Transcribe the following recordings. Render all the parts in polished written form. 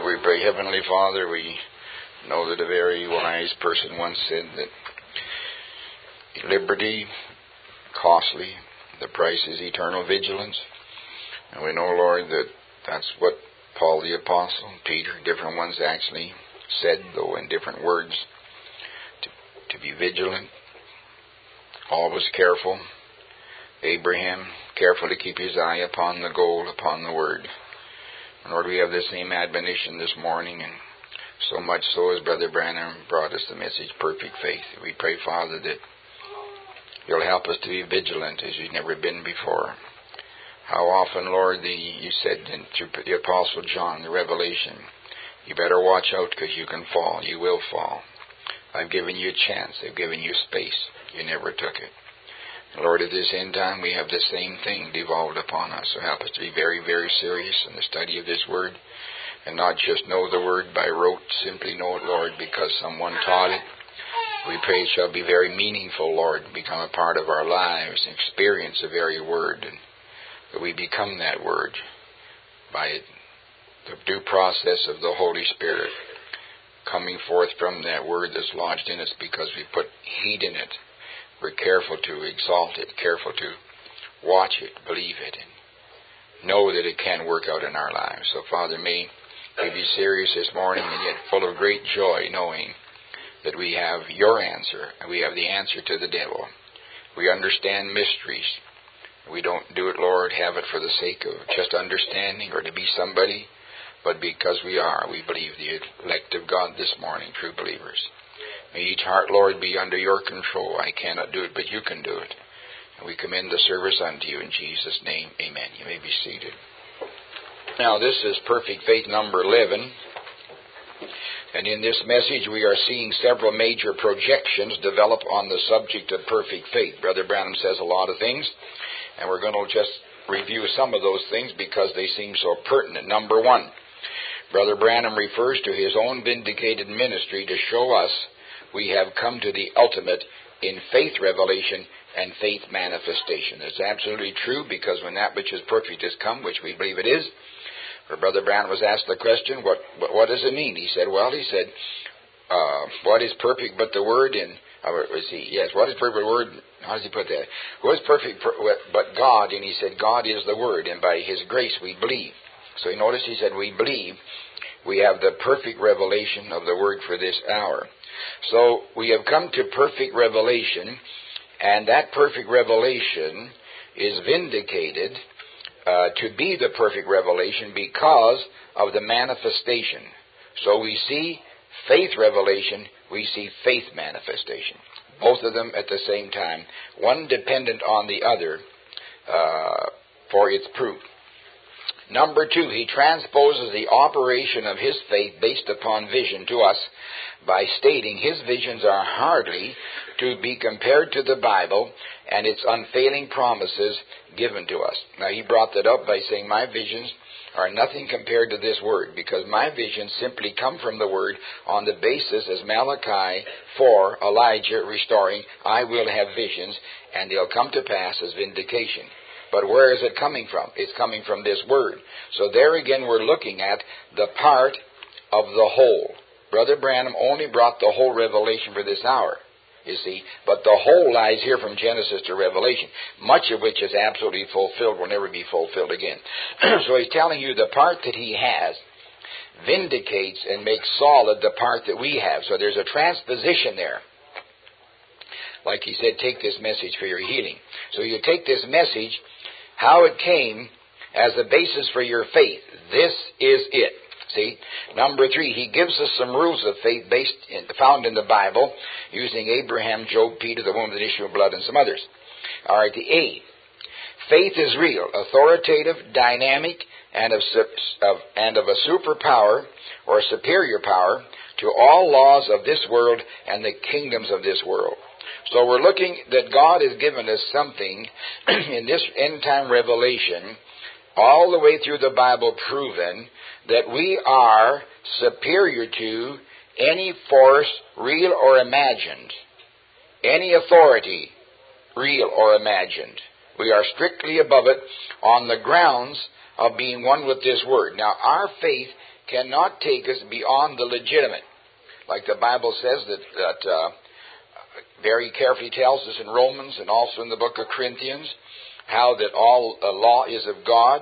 We pray, Heavenly Father, we know that a very wise person once said that liberty, costly, the price is eternal vigilance. And we know, Lord, that that's what Paul the Apostle, Peter, different ones actually said, though in different words, to be vigilant, always careful. Abraham, careful to keep his eye upon the goal, upon the Word. And Lord, we have the same admonition this morning, and so much so as Brother Branham brought us the message, perfect faith. We pray, Father, that You'll help us to be vigilant as You've never been before. How often, Lord, You said through the Apostle John, the Revelation, you better watch out because you can fall. You will fall. I've given you a chance. I've given you space. You never took it. Lord, at this end time, we have the same thing devolved upon us. So help us to be very, very serious in the study of this Word, and not just know the Word by rote, simply know it, Lord, because someone taught it. We pray it shall be very meaningful, Lord, and become a part of our lives, and experience the very Word, and that we become that Word by the due process of the Holy Spirit coming forth from that Word that's lodged in us because we put heed in it. We're careful to exalt it, careful to watch it, believe it, and know that it can work out in our lives. So, Father, may we be serious this morning and yet full of great joy, knowing that we have Your answer, and we have the answer to the devil. We understand mysteries. We don't do it, Lord, have it for the sake of just understanding or to be somebody, but because we believe the elect of God this morning, true believers. May each heart, Lord, be under Your control. I cannot do it, but You can do it. And we commend the service unto You in Jesus' name. Amen. You may be seated. Now, this is Perfect Faith number 11. And in this message, we are seeing several major projections develop on the subject of perfect faith. Brother Branham says a lot of things, and we're going to just review some of those things because they seem so pertinent. Number 1, Brother Branham refers to his own vindicated ministry to show us we have come to the ultimate in faith revelation and faith manifestation. It's absolutely true, because when that which is perfect has come, which we believe it is, for Brother Branham was asked the question, what does it mean? He said, what is perfect but the Word? What is perfect Word? How does he put that? What is perfect but God? And he said, God is the Word, and by His grace we believe. So you notice he said, we believe. We have the perfect revelation of the Word for this hour. So we have come to perfect revelation, and that perfect revelation is vindicated to be the perfect revelation because of the manifestation. So we see faith revelation, we see faith manifestation. Both of them at the same time, one dependent on the other for its proof. Number 2, he transposes the operation of his faith based upon vision to us by stating his visions are hardly to be compared to the Bible and its unfailing promises given to us. Now, he brought that up by saying my visions are nothing compared to this Word, because my visions simply come from the Word on the basis, as Malachi 4, Elijah restoring, I will have visions, and they'll come to pass as vindication. But where is it coming from? It's coming from this Word. So there again we're looking at the part of the whole. Brother Branham only brought the whole revelation for this hour, you see. But the whole lies here from Genesis to Revelation, much of which is absolutely fulfilled, will never be fulfilled again. So he's telling you the part that he has vindicates and makes solid the part that we have. So there's a transposition there. Like he said, take this message for your healing. So you take this message, how it came, as the basis for your faith. This is it. See? Number 3, he gives us some rules of faith found in the Bible, using Abraham, Job, Peter, the woman with the issue of blood, and some others. All right, the A. Faith is real, authoritative, dynamic, and of a superpower or superior power to all laws of this world and the kingdoms of this world. So we're looking that God has given us something in this end-time revelation, all the way through the Bible proven, that we are superior to any force, real or imagined, any authority, real or imagined. We are strictly above it on the grounds of being one with this Word. Now, our faith cannot take us beyond the legitimate. Like the Bible says that very carefully tells us in Romans and also in the book of Corinthians how that all law is of God.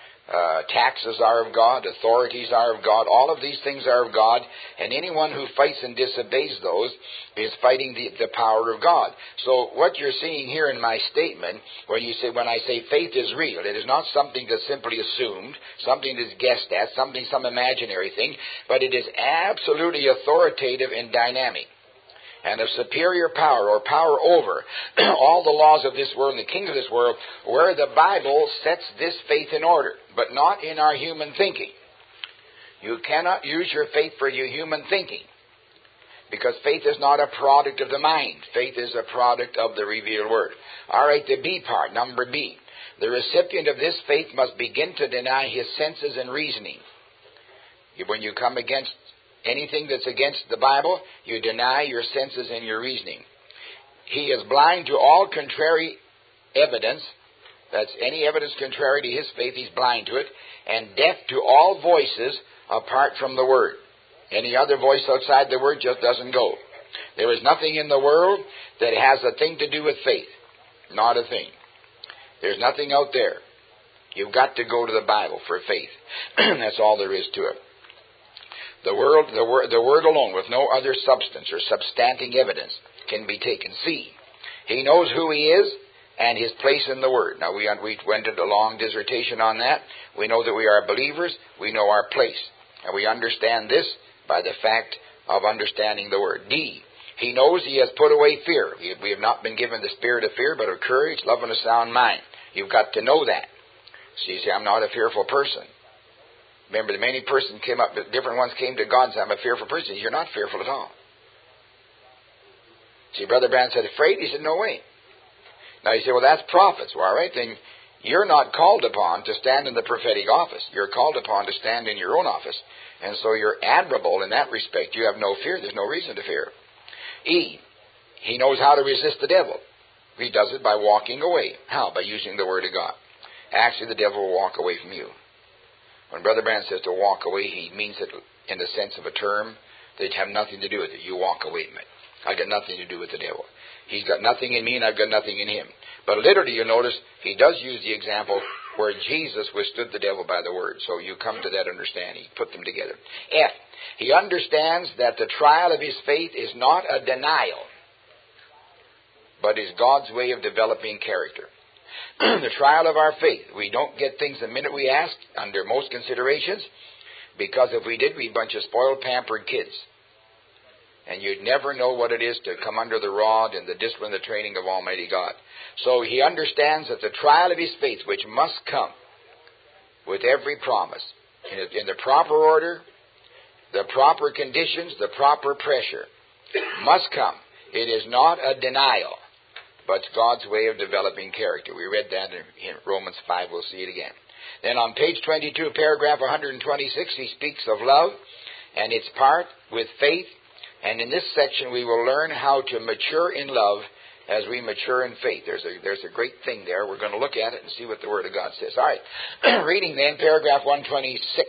Taxes are of God, authorities are of God, all of these things are of God, and anyone who fights and disobeys those is fighting the power of God. So what you're seeing here in my statement, when I say faith is real, it is not something that's simply assumed, something that's guessed at, some imaginary thing, but it is absolutely authoritative and dynamic, and of superior power or power over all the laws of this world and the kings of this world, where the Bible sets this faith in order, but not in our human thinking. You cannot use your faith for your human thinking, because faith is not a product of the mind. Faith is a product of the revealed Word. All right, the B part, number B. The recipient of this faith must begin to deny his senses and reasoning. When you come against anything that's against the Bible, you deny your senses and your reasoning. He is blind to all contrary evidence. That's any evidence contrary to his faith, he's blind to it. And deaf to all voices apart from the Word. Any other voice outside the Word just doesn't go. There is nothing in the world that has a thing to do with faith. Not a thing. There's nothing out there. You've got to go to the Bible for faith. That's all there is to it. The word alone, with no other substance or substanting evidence, can be taken. C. He knows who he is and his place in the Word. Now, we went into a long dissertation on that. We know that we are believers. We know our place. And we understand this by the fact of understanding the Word. D. He knows he has put away fear. We have not been given the spirit of fear, but of courage, love, and a sound mind. You've got to know that. So you say, I'm not a fearful person. Remember, the many persons came up, different ones came to God and said, I'm a fearful person. You're not fearful at all. See, Brother Branham said, afraid? He said, no way. Now you say, well, that's prophets. Well, all right, then you're not called upon to stand in the prophetic office. You're called upon to stand in your own office. And so you're admirable in that respect. You have no fear. There's no reason to fear. E. He knows how to resist the devil. He does it by walking away. How? By using the Word of God. Actually, the devil will walk away from you. When Brother Branham says to walk away, he means it in the sense of a term that have nothing to do with it. You walk away from it. I've got nothing to do with the devil. He's got nothing in me and I've got nothing in him. But literally, you notice, he does use the example where Jesus withstood the devil by the Word. So you come to that understanding. Put them together. F. He understands that the trial of his faith is not a denial, but is God's way of developing character. The trial of our faith. We don't get things the minute we ask under most considerations, because if we did, we'd be a bunch of spoiled, pampered kids. And you'd never know what it is to come under the rod and the discipline, the training of Almighty God. So he understands that the trial of his faith, which must come with every promise, in the proper order, the proper conditions, the proper pressure, must come. It is not a denial, but it's God's way of developing character. We read that in Romans 5. We'll see it again. Then on page 22, paragraph 126, he speaks of love and its part with faith. And in this section, we will learn how to mature in love as we mature in faith. There's a great thing there. We're going to look at it and see what the Word of God says. All right. Reading then, paragraph 126.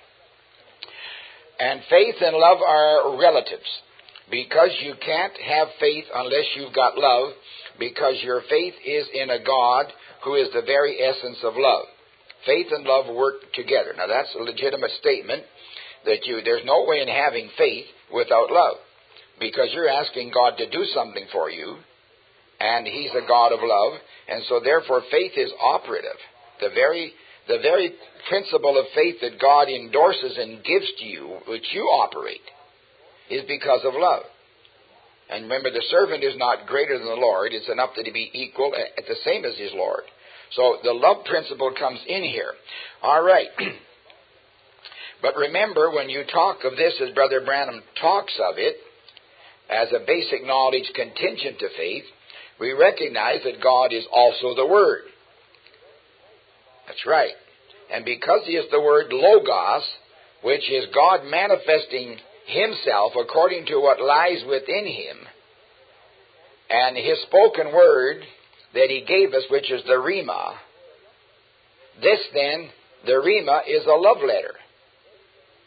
And faith and love are relatives, because you can't have faith unless you've got love, because your faith is in a God who is the very essence of love. Faith and love work together. Now, that's a legitimate statement, that there's no way in having faith without love, because you're asking God to do something for you, and He's a God of love, and so therefore faith is operative. The very principle of faith that God endorses and gives to you, which you operate, is because of love. And remember, the servant is not greater than the Lord. It's enough that he be equal, at the same as his Lord. So the love principle comes in here. All right. But remember, when you talk of this, as Brother Branham talks of it, as a basic knowledge contingent to faith, we recognize that God is also the Word. That's right. And because He is the Word Logos, which is God manifesting Himself according to what lies within Him, and His spoken Word that He gave us, which is the Rhema, this then, the Rhema, is a love letter.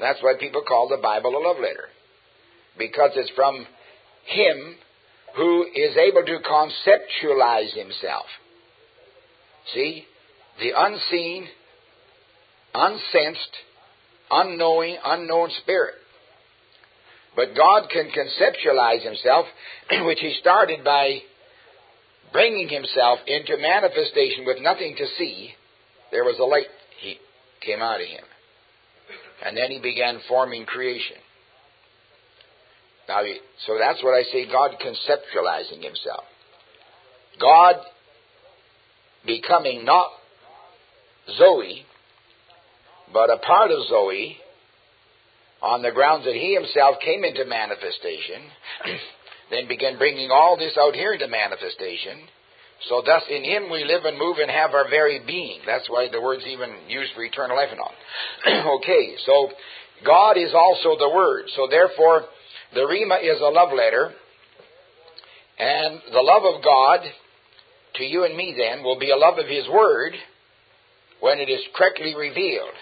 That's why people call the Bible a love letter. Because it's from Him who is able to conceptualize Himself. See? The unseen, unsensed, unknown Spirit. But God can conceptualize Himself, which He started by bringing Himself into manifestation with nothing to see. There was a light He came out of Him. And then He began forming creation. Now, so that's what I say, God conceptualizing Himself. God becoming not Zoe, but a part of Zoe, on the grounds that He Himself came into manifestation, then began bringing all this out here into manifestation. So thus in Him we live and move and have our very being. That's why the word's even used for eternal life and all. Okay, so God is also the Word. So therefore, the Rhema is a love letter. And the love of God to you and me then will be a love of His Word when it is correctly revealed.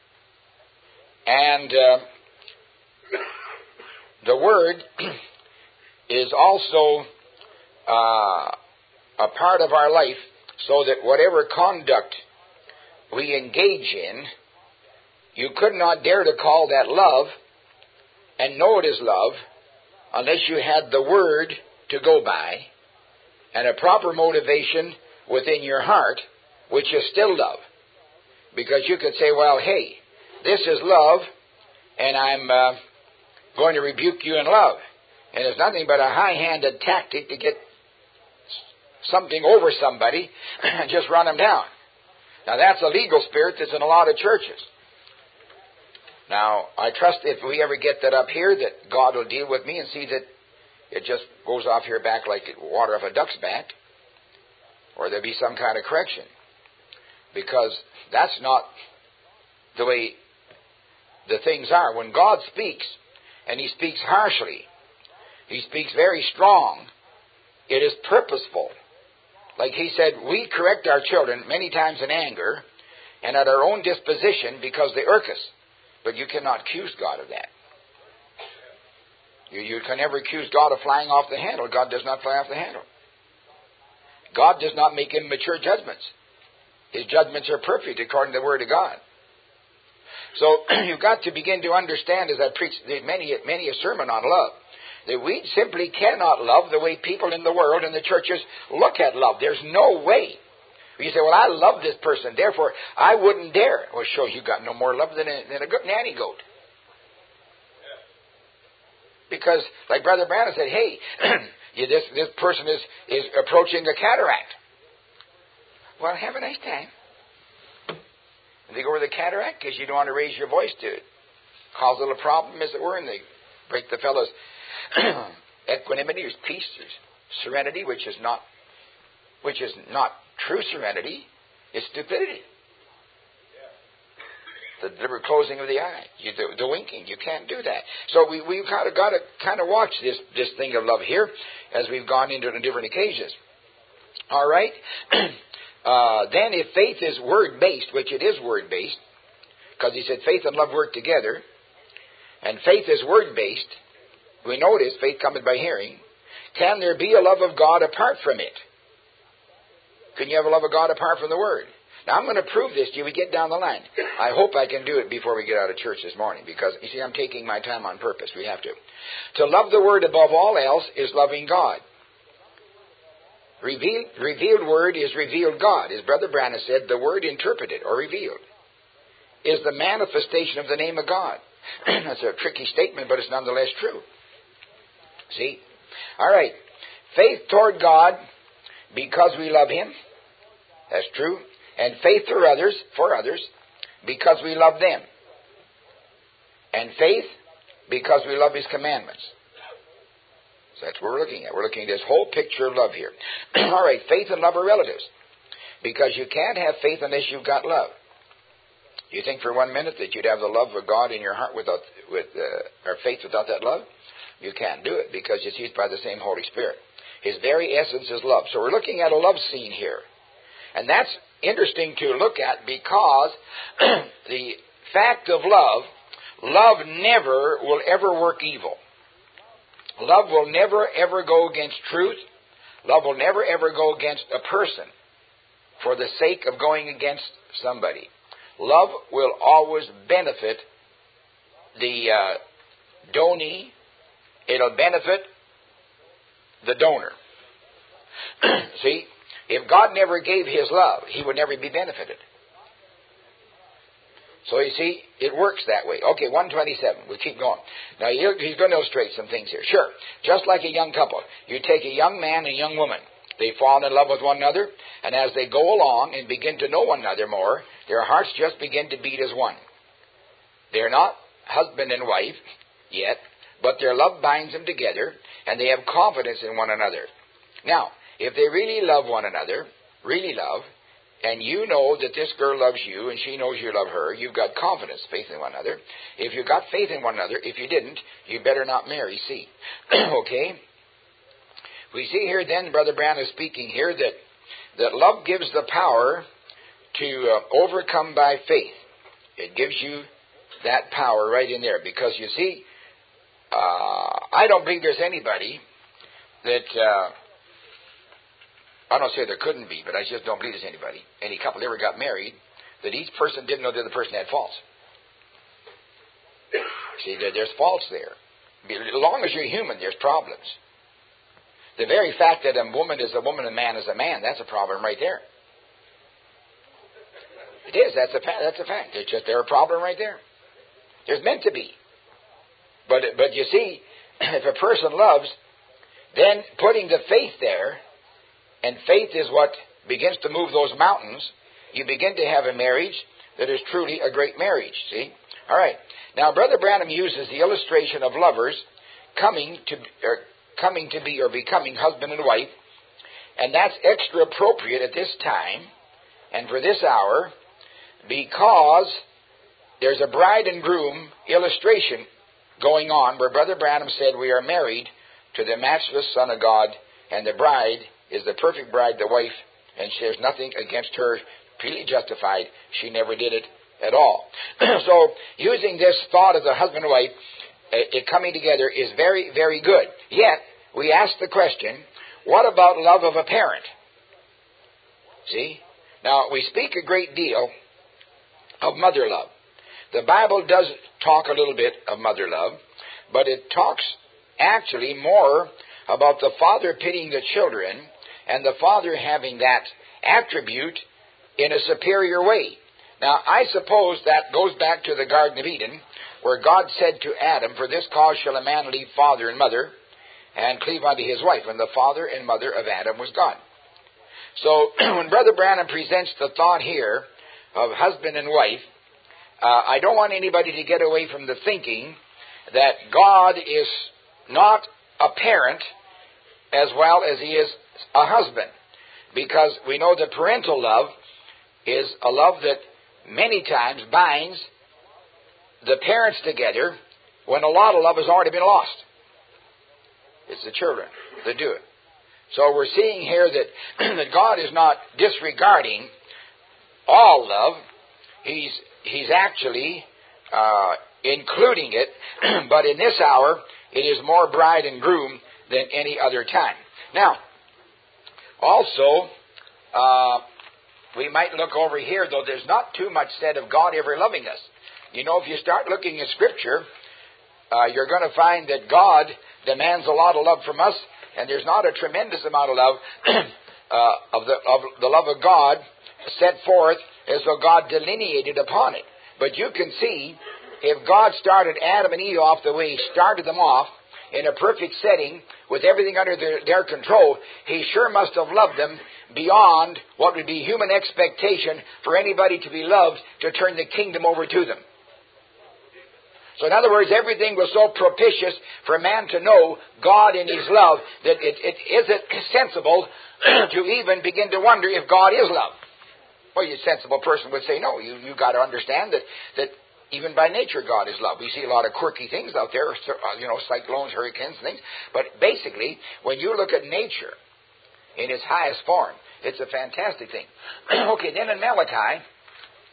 And the Word is also a part of our life, so that whatever conduct we engage in, you could not dare to call that love and know it is love unless you had the Word to go by and a proper motivation within your heart, which is still love. Because you could say, well, hey, this is love, and I'm going to rebuke you in love. And it's nothing but a high-handed tactic to get something over somebody and just run them down. Now, that's a legal spirit that's in a lot of churches. Now, I trust if we ever get that up here, that God will deal with me and see that it just goes off here back like water off a duck's back, or there'll be some kind of correction. Because that's not the way the things are. When God speaks, and He speaks harshly, He speaks very strong, it is purposeful. Like He said, we correct our children many times in anger and at our own disposition because they irk us. But you cannot accuse God of that. You can never accuse God of flying off the handle. God does not fly off the handle. God does not make immature judgments. His judgments are perfect according to the Word of God. So you've got to begin to understand, as I preached many a sermon on love, that we simply cannot love the way people in the world and the churches look at love. There's no way. You say, well, I love this person, therefore I wouldn't dare. Well, show you got no more love than a good nanny goat. Because, like Brother Branham said, hey, this person is approaching a cataract. Well, have a nice time. And they go over the cataract because you don't want to raise your voice to it. Cause a little problem, as it were, and they break the fellow's equanimity, or peace, or serenity, which is not true serenity. It's stupidity. The deliberate closing of the eye, the winking. You can't do that. So we've got to kind of watch this thing of love here as we've gone into the different occasions. All right. Then if faith is word-based, which it is word-based, because He said faith and love work together, and faith is word-based, we know it is, faith cometh by hearing, can there be a love of God apart from it? Can you have a love of God apart from the Word? Now, I'm going to prove this to you. We get down the line. I hope I can do it before we get out of church this morning, because, you see, I'm taking my time on purpose. We have to. To love the Word above all else is loving God. Revealed Word is revealed God. As Brother Branham said, the Word interpreted or revealed is the manifestation of the name of God. That's a tricky statement, but it's nonetheless true. See? All right. Faith toward God because we love Him. That's true. And faith for others, because we love them. And faith because we love His commandments. So that's what we're looking at. We're looking at this whole picture of love here. All right, faith and love are relatives. Because you can't have faith unless you've got love. You think for 1 minute that you'd have the love of God in your heart or faith without that love? You can't do it, because it's used by the same Holy Spirit. His very essence is love. So we're looking at a love scene here. And that's interesting to look at, because the fact of love Love never will ever work evil. Love will never ever go against truth. Love will never ever go against a person for the sake of going against somebody. Love will always benefit the donee. It'll benefit the donor. See, if God never gave His love, He would never be benefited. So you see, it works that way. Okay, 127. We'll keep going. Now, he's going to illustrate some things here. Sure. Just like a young couple. You take a young man and a young woman. They fall in love with one another, and as they go along and begin to know one another more, their hearts just begin to beat as one. They're not husband and wife yet, but their love binds them together, and they have confidence in one another. Now, if they really love one another, really love, and you know that this girl loves you and she knows you love her, you've got confidence, faith in one another. If you've got faith in one another, if you didn't, you better not marry, see. Okay? We see here then, Brother Branham is speaking here, that love gives the power to overcome by faith. It gives you that power right in there. Because you see, I don't believe there's anybody that... I don't say there couldn't be, but I just don't believe there's anybody, any couple ever got married, that each person didn't know the other person had faults. See, there's faults there. As long as you're human, there's problems. The very fact that a woman is a woman and a man is a man, that's a problem right there. It is. That's a fact. It's just there's a problem right there. There's meant to be. But you see, if a person loves, then putting the faith there, and faith is what begins to move those mountains, you begin to have a marriage that is truly a great marriage, see? All right. Now, Brother Branham uses the illustration of lovers coming to be or becoming husband and wife, and that's extra appropriate at this time and for this hour because there's a bride and groom illustration going on where Brother Branham said we are married to the matchless Son of God, and the bride is the perfect bride, the wife, and there's nothing against her, completely justified. She never did it at all. So, using this thought of the husband and wife, it coming together is very, very good. Yet, we ask the question, what about love of a parent? See? Now, we speak a great deal of mother love. The Bible does talk a little bit of mother love, but it talks actually more about the father pitying the children and the father having that attribute in a superior way. Now, I suppose that goes back to the Garden of Eden, where God said to Adam, for this cause shall a man leave father and mother, and cleave unto his wife. And the father and mother of Adam was God. So, when Brother Branham presents the thought here of husband and wife, I don't want anybody to get away from the thinking that God is not a parent as well as He is a husband. Because we know that parental love is a love that many times binds the parents together when a lot of love has already been lost. It's the children that do it. So we're seeing here that God is not disregarding all love. He's actually including it, but in this hour it is more bride and groom than any other time. Now, also, we might look over here, though there's not too much said of God ever loving us. You know, if you start looking at Scripture, you're going to find that God demands a lot of love from us, and there's not a tremendous amount of love of the love of God set forth as though God delineated upon it. But you can see, if God started Adam and Eve off the way He started them off, in a perfect setting, with everything under their control, He sure must have loved them beyond what would be human expectation for anybody to be loved to turn the kingdom over to them. So in other words, everything was so propitious for man to know God in His love that it isn't sensible to even begin to wonder if God is love. Well, a sensible person would say, no, you got to understand that even by nature, God is love. We see a lot of quirky things out there, cyclones, hurricanes, things. But basically, when you look at nature in its highest form, it's a fantastic thing. Okay, then in Malachi,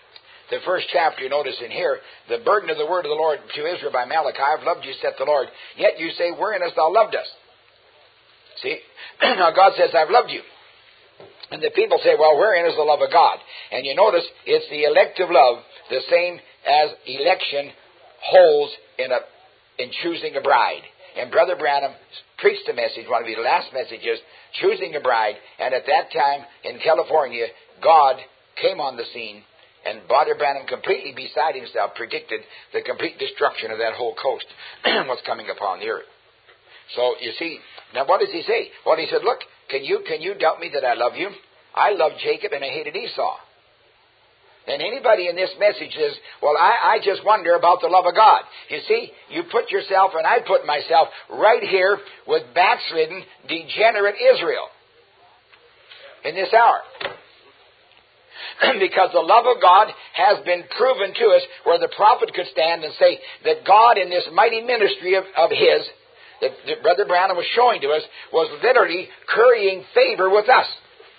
the first chapter, you notice in here, the burden of the word of the Lord to Israel by Malachi, I've loved you, saith the Lord. Yet you say, wherein hast thou loved us? See? Now God says, I've loved you. And the people say, well, wherein is the love of God? And you notice it's the elective love, the same as election holds in choosing a bride. And Brother Branham preached a message, one of his last messages, choosing a bride. And at that time in California, God came on the scene, and Brother Branham, completely beside himself, predicted the complete destruction of that whole coast was coming upon the earth. So, you see, now what does he say? Well, he said, look, can you doubt me that I love you? I loved Jacob and I hated Esau. And anybody in this message says, well, I just wonder about the love of God. You see, you put yourself, and I put myself, right here with backslidden, degenerate Israel in this hour. Because the love of God has been proven to us, where the prophet could stand and say that God in this mighty ministry of his, that Brother Branham was showing to us, was literally currying favor with us.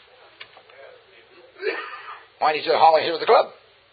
Why did he say, holler here with the club?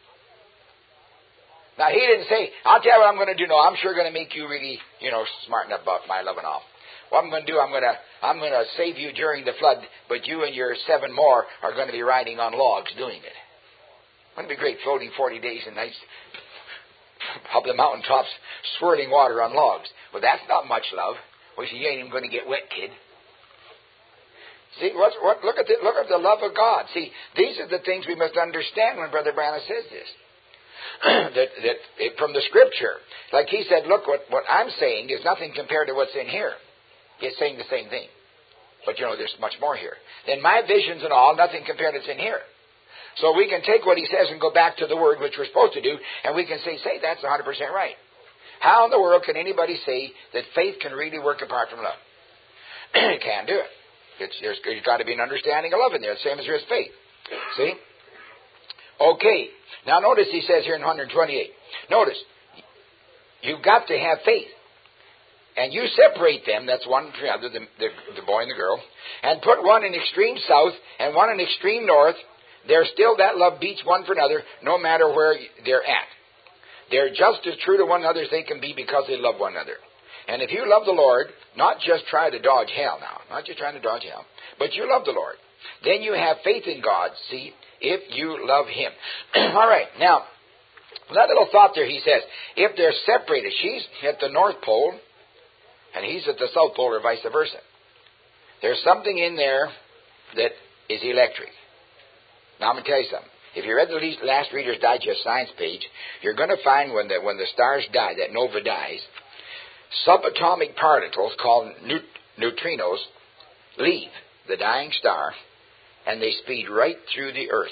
Now, he didn't say, I'll tell you what I'm going to do. No, I'm sure going to make you really, smarten up about my love and all. What I'm going to do, I'm going to save you during the flood, but you and your 7 more are going to be riding on logs doing it. Wouldn't it be great, floating 40 days and nights up the mountaintops, swirling water on logs? Well, that's not much love. Well, you ain't even going to get wet, kid. See, look at the love of God. See, these are the things we must understand when Brother Branham says this. that from the Scripture, like he said, look, what I'm saying is nothing compared to what's in here. He's saying the same thing. But, there's much more here. Then my visions and all, nothing compared to what's in here. So we can take what he says and go back to the Word, which we're supposed to do, and we can say, that's 100% right. How in the world can anybody say that faith can really work apart from love? You can't do it. There's got to be an understanding of love in there, the same as there is faith. See? Okay. Now notice he says here in 128. Notice, you've got to have faith. And you separate them, that's one from the other, the boy and the girl, and put one in extreme south and one in extreme north. There's still that love beats one for another, no matter where they're at. They're just as true to one another as they can be because they love one another. And if you love the Lord, not just try to dodge hell now, not just trying to dodge hell, but you love the Lord, then you have faith in God, see, if you love Him. All right, now, that little thought there, he says, if they're separated, she's at the North Pole, and he's at the South Pole, or vice versa. There's something in there that is electric. Now, I'm going to tell you something. If you read the last Reader's Digest science page, you're going to find when the stars die, that nova dies, subatomic particles called neutrinos leave the dying star, and they speed right through the Earth.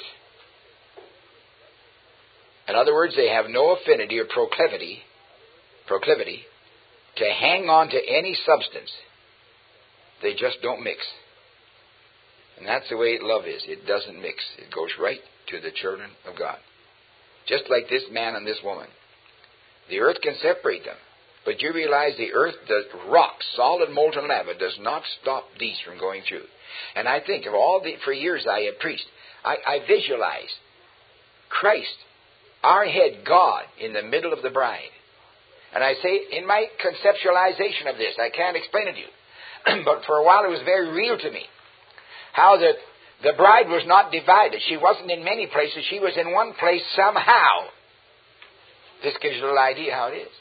In other words, they have no affinity or proclivity to hang on to any substance. They just don't mix. And that's the way love is. It doesn't mix. It goes right to the children of God. Just like this man and this woman. The earth can separate them. But you realize the earth, the rock, solid molten lava, does not stop these from going through. And I think of for years I have preached, I visualize Christ, our head, God, in the middle of the bride. And I say, in my conceptualization of this, I can't explain it to you, but for a while it was very real to me, how that the bride was not divided. She wasn't in many places. She was in one place somehow. This gives you a little idea how it is.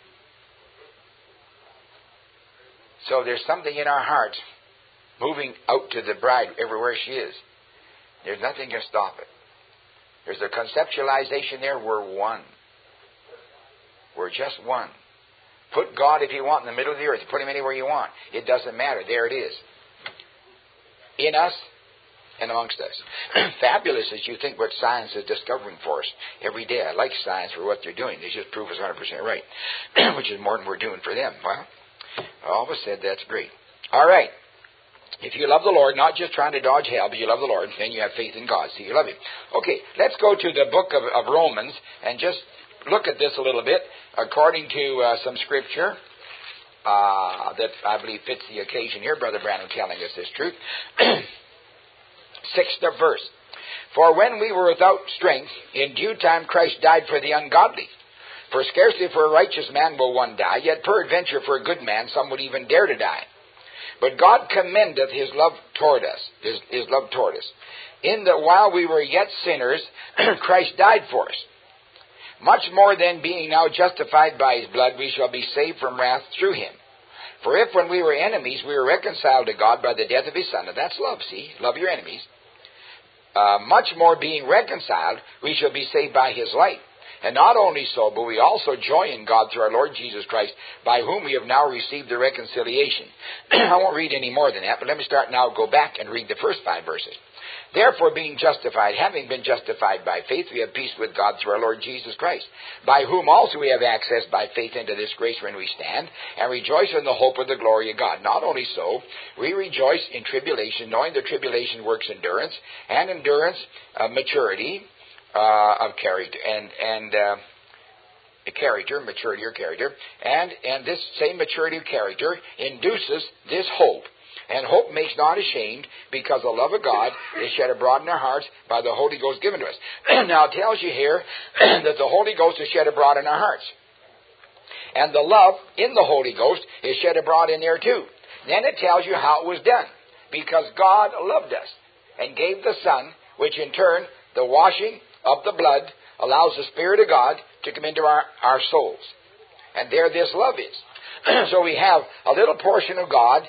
So there's something in our hearts moving out to the bride everywhere she is. There's nothing can stop it. There's a conceptualization there. We're one. We're just one. Put God, if you want, in the middle of the earth. Put Him anywhere you want. It doesn't matter. There it is. In us and amongst us. Fabulous as you think what science is discovering for us every day. I like science for what they're doing. They just prove us 100% right. Which is more than we're doing for them. Well, I always said that's great. All right. If you love the Lord, not just trying to dodge hell, but you love the Lord, then you have faith in God. See, you love Him. Okay, let's go to the book of Romans and just look at this a little bit according to some scripture that I believe fits the occasion here. Brother Branham telling us this truth. 6th verse. For when we were without strength, in due time Christ died for the ungodly. For scarcely for a righteous man will one die, yet peradventure for a good man some would even dare to die. But God commendeth his love toward us, his love toward us, in that while we were yet sinners, Christ died for us. Much more then, being now justified by his blood, we shall be saved from wrath through him. For if when we were enemies, we were reconciled to God by the death of his Son, and that's love, see, love your enemies, much more being reconciled, we shall be saved by his life. And not only so, but we also joy in God through our Lord Jesus Christ, by whom we have now received the reconciliation. I won't read any more than that, but let me start now, go back and read the first 5 verses. Therefore, being justified, having been justified by faith, we have peace with God through our Lord Jesus Christ, by whom also we have access by faith into this grace wherein we stand, and rejoice in the hope of the glory of God. Not only so, we rejoice in tribulation, knowing that tribulation works endurance, and endurance maturity of character, and maturity or character, and this same maturity of character induces this hope. And hope makes not ashamed, because the love of God is shed abroad in our hearts by the Holy Ghost given to us. Now it tells you here that the Holy Ghost is shed abroad in our hearts. And the love in the Holy Ghost is shed abroad in there too. Then it tells you how it was done. Because God loved us and gave the Son, which in turn, the washing of the blood, allows the Spirit of God to come into our souls. And there this love is. So we have a little portion of God,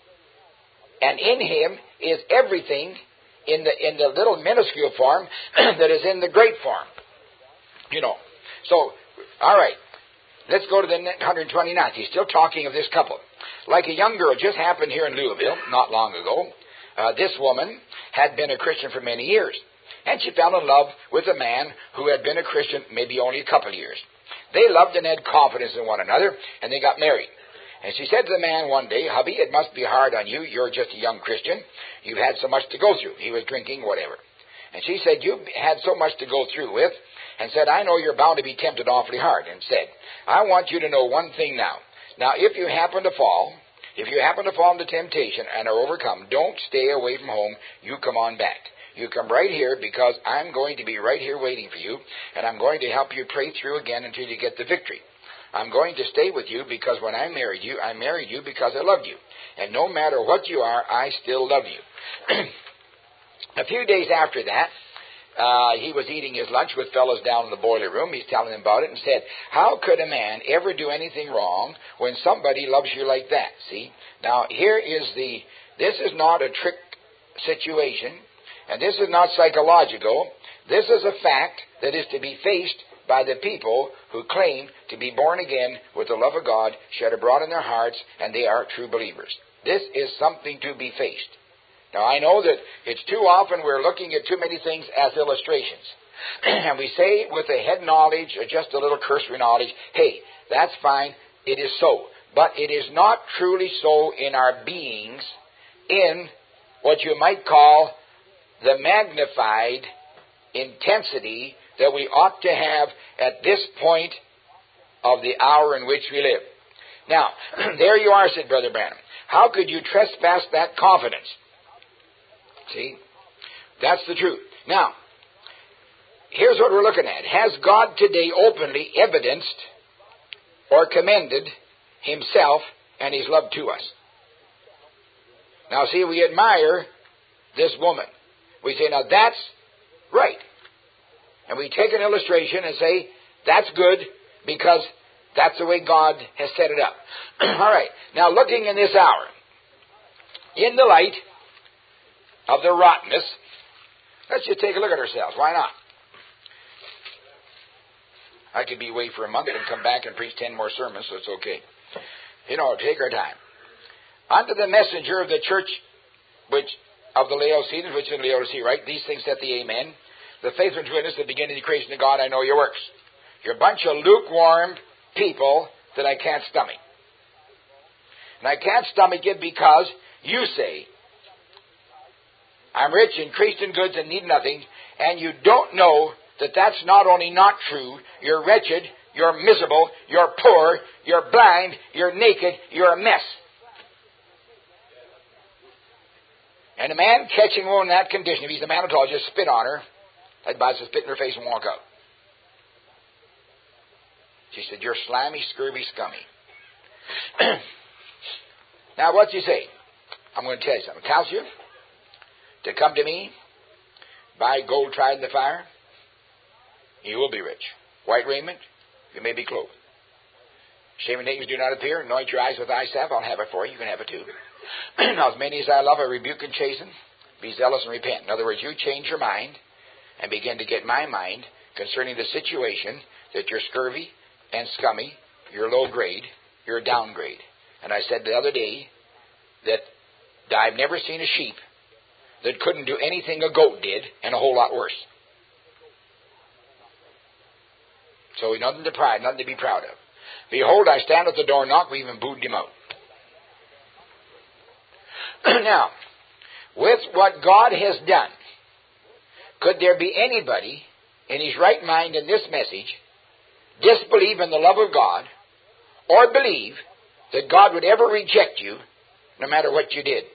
and in him is everything in the little minuscule form that is in the great form. You know. So, all right. Let's go to the 129th. He's still talking of this couple. Like a young girl, just happened here in Louisville, not long ago. This woman had been a Christian for many years. And she fell in love with a man who had been a Christian maybe only a couple of years. They loved and had confidence in one another, and they got married. And she said to the man one day, "Hubby, it must be hard on you. You're just a young Christian. You've had so much to go through." He was drinking, whatever. And she said, "You've had so much to go through with," and said, "I know you're bound to be tempted awfully hard." And said, "I want you to know one thing now. Now, if you happen to fall into temptation and are overcome, don't stay away from home. You come on back. You come right here, because I'm going to be right here waiting for you, and I'm going to help you pray through again until you get the victory. I'm going to stay with you, because when I married you because I loved you. And no matter what you are, I still love you." A few days after that, he was eating his lunch with fellows down in the boiler room. He's telling them about it and said, "How could a man ever do anything wrong when somebody loves you like that?" See? Now, this is not a trick situation, and this is not psychological. This is a fact that is to be faced by the people who claim to be born again with the love of God shed abroad in their hearts, and they are true believers. This is something to be faced. Now, I know that it's too often we're looking at too many things as illustrations. And we say with a head knowledge or just a little cursory knowledge, hey, that's fine, it is so. But it is not truly so in our beings, in what you might call the magnified intensity that we ought to have at this point of the hour in which we live. Now, there you are, said Brother Branham. How could you trespass that confidence? See? That's the truth. Now, here's what we're looking at. Has God today openly evidenced or commended himself and his love to us? Now, see, we admire this woman. We say, now that's right. And we take an illustration and say, that's good because that's the way God has set it up. All right. Now, looking in this hour, in the light of the rottenness, let's just take a look at ourselves. Why not? I could be away for a month and come back and preach 10 more sermons, so it's okay. You know, take our time. Unto the messenger of the church, which of the Laodiceans, which is in Laodicea, right? These things saith the Amen. The faithful witness, the beginning of the creation of God, I know your works. You're a bunch of lukewarm people that I can't stomach. And I can't stomach it because you say, I'm rich, increased in goods, and need nothing, and you don't know that that's not only not true, you're wretched, you're miserable, you're poor, you're blind, you're naked, you're a mess. And a man catching one in that condition, if he's a man at all, just spit on her. I'd buy to spit in her face and walk out. She said, "You're slimy, scurvy, scummy." Now, what's he say? I'm going to tell you something. Counsel you to come to me, buy gold tried in the fire, you will be rich. White raiment, you may be clothed. Shame and nakedness do not appear. Anoint your eyes with eye salve. I'll have it for you. You can have it too. Now, as many as I love, I rebuke and chasten. Be zealous and repent. In other words, you change your mind and begin to get my mind concerning the situation that you're scurvy and scummy, you're low grade, you're a downgrade. And I said the other day that I've never seen a sheep that couldn't do anything a goat did, and a whole lot worse. So nothing to pride, nothing to be proud of. Behold, I stand at the door and knock. We even booed him out. Now, with what God has done, could there be anybody in his right mind in this message disbelieve in the love of God or believe that God would ever reject you no matter what you did?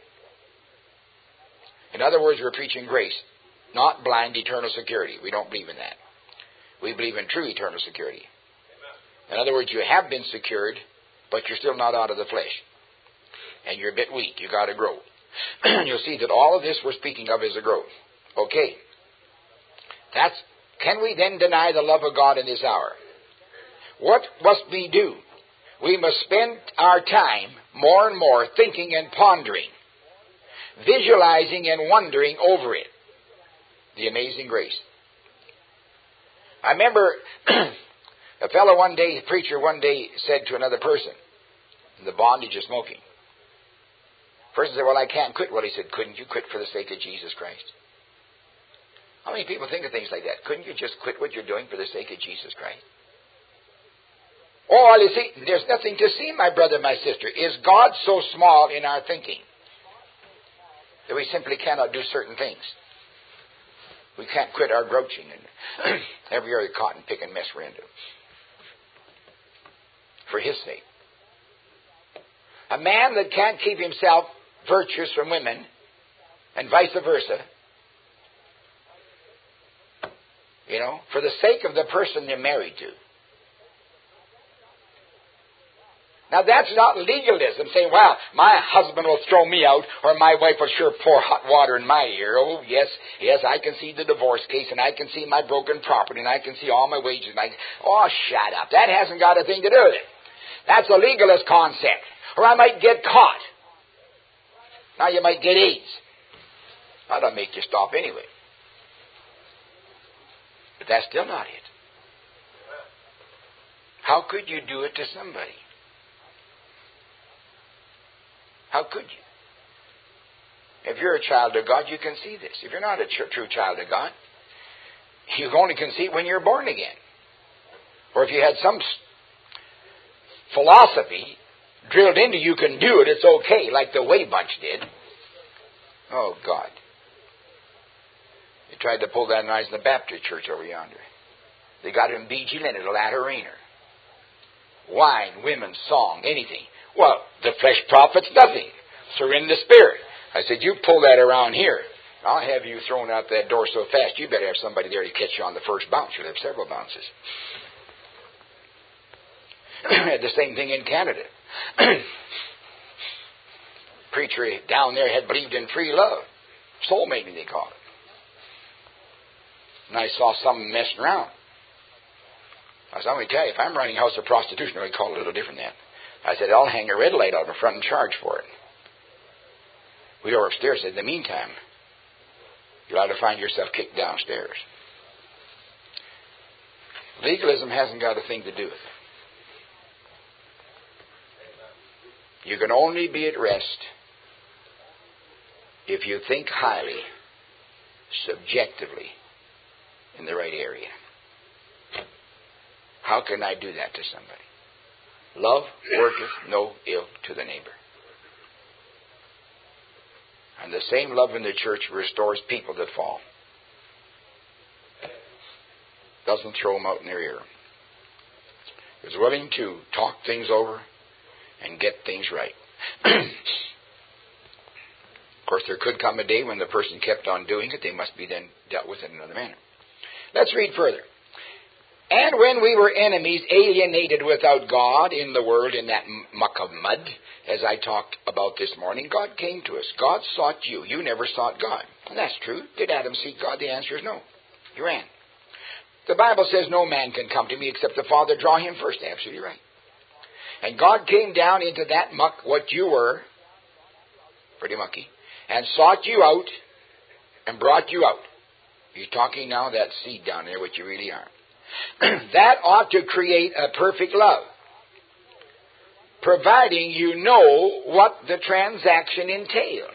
In other words, we're preaching grace, not blind eternal security. We don't believe in that. We believe in true eternal security. In other words, you have been secured, but you're still not out of the flesh. And you're a bit weak. You've got to grow. You'll see that all of this we're speaking of is a growth. Okay. Can we then deny the love of God in this hour? What must we do? We must spend our time more and more thinking and pondering, visualizing and wondering over it. The amazing grace. I remember a fellow a preacher one day said to another person, the bondage of smoking. Person said, "Well, I can't quit." Well, he said, "Couldn't you quit for the sake of Jesus Christ?" How many people think of things like that? Couldn't you just quit what you're doing for the sake of Jesus Christ? Oh, you see, there's nothing to see, my brother, my sister. Is God so small in our thinking that we simply cannot do certain things? We can't quit our grouching and every other cotton picking mess we're into for His sake. A man that can't keep himself virtuous from women and vice versa, for the sake of the person they're married to. Now, that's not legalism, saying, "Well, my husband will throw me out, or my wife will sure pour hot water in my ear. Oh, yes, I can see the divorce case, and I can see my broken property, and I can see all my wages." Oh, shut up. That hasn't got a thing to do with it. That's a legalist concept. Or I might get caught. Now you might get AIDS. That'll make you stop anyway. But that's still not it. How could you do it to somebody? How could you? If you're a child of God, you can see this. If you're not a true child of God, you only can see it when you're born again. Or if you had some philosophy drilled into you can do it, it's okay, like the Way Bunch did. Oh, God. They tried to pull that nice in the Baptist church over yonder. They got it in B.G. Leonard, a latter rainer. Wine, women, song, anything. Well, the flesh profits nothing. Surrender the spirit. I said, you pull that around here, I'll have you thrown out that door so fast, you better have somebody there to catch you on the first bounce. You'll have several bounces. The same thing in Canada. Preacher down there had believed in free love. Soul mating, they call it. And I saw some messing around. I said, I'm going to tell you, if I'm running a house of prostitution, we call it a little different than that. I said, I'll hang a red light out in front and charge for it. We were upstairs. Said, in the meantime, you'll have to find yourself kicked downstairs. Legalism hasn't got a thing to do with it. You can only be at rest if you think highly, subjectively, in the right area. How can I do that to somebody? Love worketh no ill to the neighbor. And the same love in the church restores people that fall. Doesn't throw them out in their ear. Is willing to talk things over and get things right. course, there could come a day when the person kept on doing it. They must be then dealt with in another manner. Let's read further. And when we were enemies, alienated without God in the world, in that muck of mud, as I talked about this morning, God came to us. God sought you. You never sought God. And that's true. Did Adam seek God? The answer is no. He ran. The Bible says no man can come to me except the Father draw him first. Absolutely right. And God came down into that muck, what you were, pretty mucky, and sought you out and brought you out. He's talking now that seed down there, what you really are. That ought to create a perfect love, providing you know what the transaction entailed.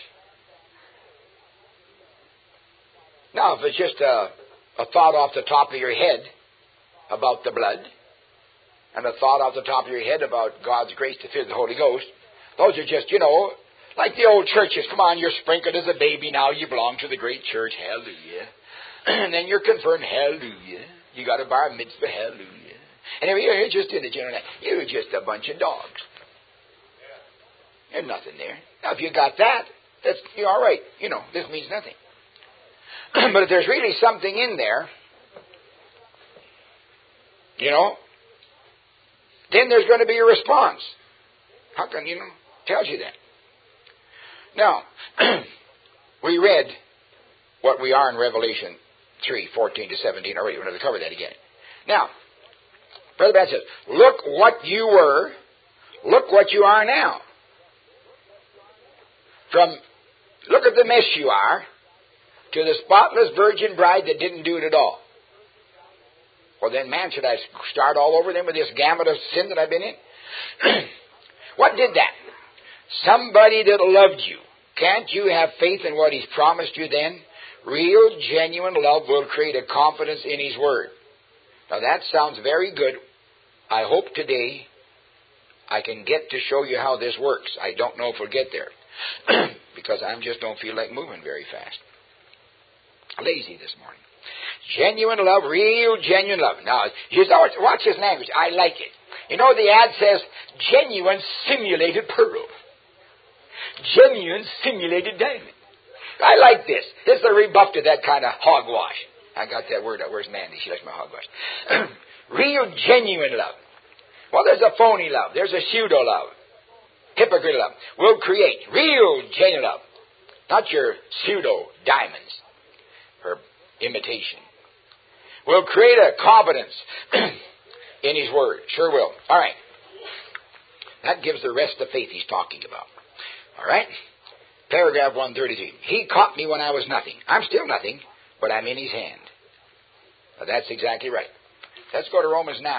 Now, if it's just a thought off the top of your head about the blood, and a thought off the top of your head about God's grace to fill the Holy Ghost, those are just, like the old churches. Come on, you're sprinkled as a baby now. You belong to the great church. Hallelujah. And then you're confirmed. Hallelujah. You got a bar mitzvah. Hallelujah. And you're just in the general. You're just a bunch of dogs. There's nothing there. Now, if you got that, you're all right. This means nothing. But if there's really something in there, then there's going to be a response. How can, tells you that. Now, we read what we are in Revelation 3:14-17 already. We're going to cover that again. Now, Brother Bat says, look what you were, look what you are now. Look at the mess you are, to the spotless virgin bride that didn't do it at all. Well, then, man, should I start all over then with this gamut of sin that I've been in? What did that? Somebody that loved you. Can't you have faith in what He's promised you then? Real, genuine love will create a confidence in His Word. Now, that sounds very good. I hope today I can get to show you how this works. I don't know if we'll get there because I just don't feel like moving very fast. Lazy this morning. Genuine love, real genuine love. Now, watch his language. I like it. The ad says, genuine simulated pearl. Genuine simulated diamond. I like this. This is a rebuff to that kind of hogwash. I got that word out. Where's Mandy? She likes my hogwash. Real genuine love. Well, there's a phony love. There's a pseudo love. Hypocrite love. We'll create real genuine love. Not your pseudo diamonds or imitation. We'll create a confidence in His Word. Sure will. All right. That gives the rest of faith He's talking about. All right. Paragraph 133. He caught me when I was nothing. I'm still nothing, but I'm in His hand. Now, that's exactly right. Let's go to Romans 9.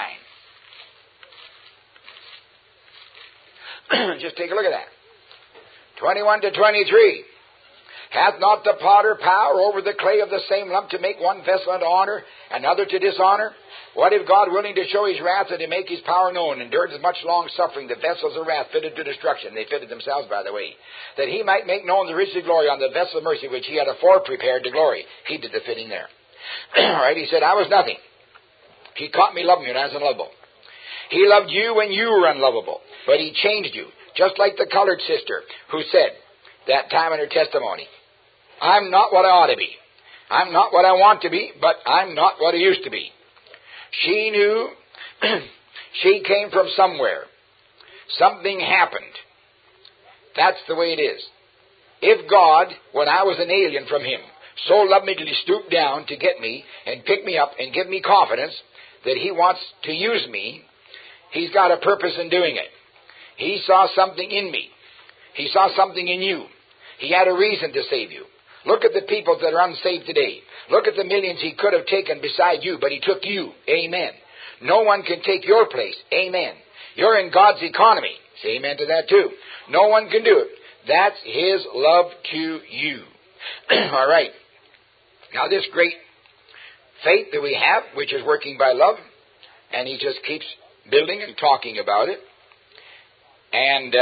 Just take a look at that. 21-23. Hath not the potter power over the clay of the same lump to make one vessel unto honor, another to dishonor? What if God, willing to show His wrath and to make His power known, endured as much long suffering, the vessels of wrath fitted to destruction? They fitted themselves, by the way. That He might make known the riches of glory on the vessel of mercy, which He had afore prepared to glory. He did the fitting there. All right, He said, I was nothing. He caught me loving you when I was unlovable. He loved you when you were unlovable, but He changed you. Just like the colored sister who said that time in her testimony, I'm not what I ought to be. I'm not what I want to be, but I'm not what I used to be. She knew she came from somewhere. Something happened. That's the way it is. If God, when I was an alien from Him, so loved me that He stooped down to get me and pick me up and give me confidence that He wants to use me, He's got a purpose in doing it. He saw something in me. He saw something in you. He had a reason to save you. Look at the people that are unsaved today. Look at the millions He could have taken beside you, but He took you. Amen. No one can take your place. Amen. You're in God's economy. Say amen to that too. No one can do it. That's His love to you. All right. Now this great faith that we have, which is working by love, and He just keeps building and talking about it. And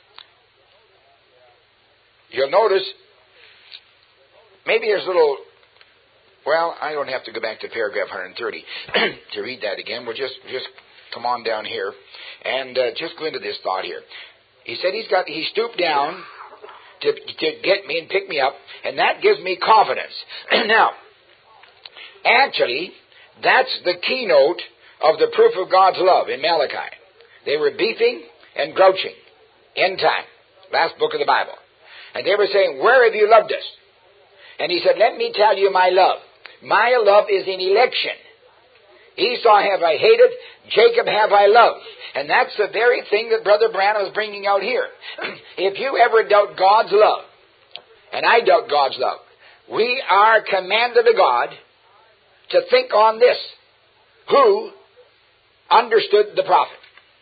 you'll notice, maybe there's a little, well, I don't have to go back to paragraph 130 to read that again. We'll just come on down here and just go into this thought here. He said He stooped down to get me and pick me up, and that gives me confidence. Now, actually, that's the keynote of the proof of God's love in Malachi. They were beefing and grouching. End time. Last book of the Bible. And they were saying, where have you loved us? And he said, let me tell you my love. My love is in election. Esau have I hated, Jacob have I loved. And that's the very thing that Brother Branham is bringing out here. If you ever doubt God's love, and I doubt God's love, we are commanded of God to think on this. Who understood the prophet?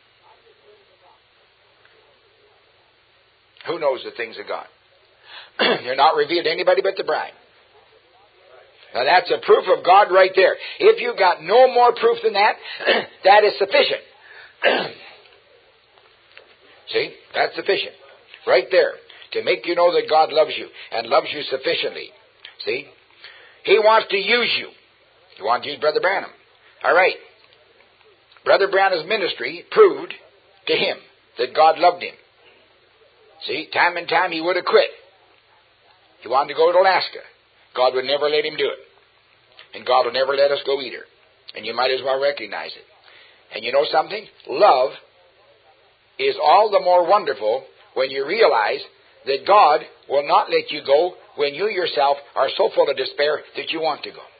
Who knows the things of God? They're not revealed to anybody but the bride. Now that's a proof of God right there. If you got no more proof than that, that is sufficient. See? That's sufficient. Right there. To make you know that God loves you and loves you sufficiently. See? He wants to use you. He wants to use Brother Branham. All right. Brother Branham's ministry proved to him that God loved him. See? Time and time he would have quit. He wanted to go to Alaska. God would never let him do it. And God will never let us go either. And you might as well recognize it. And you know something? Love is all the more wonderful when you realize that God will not let you go when you yourself are so full of despair that you want to go.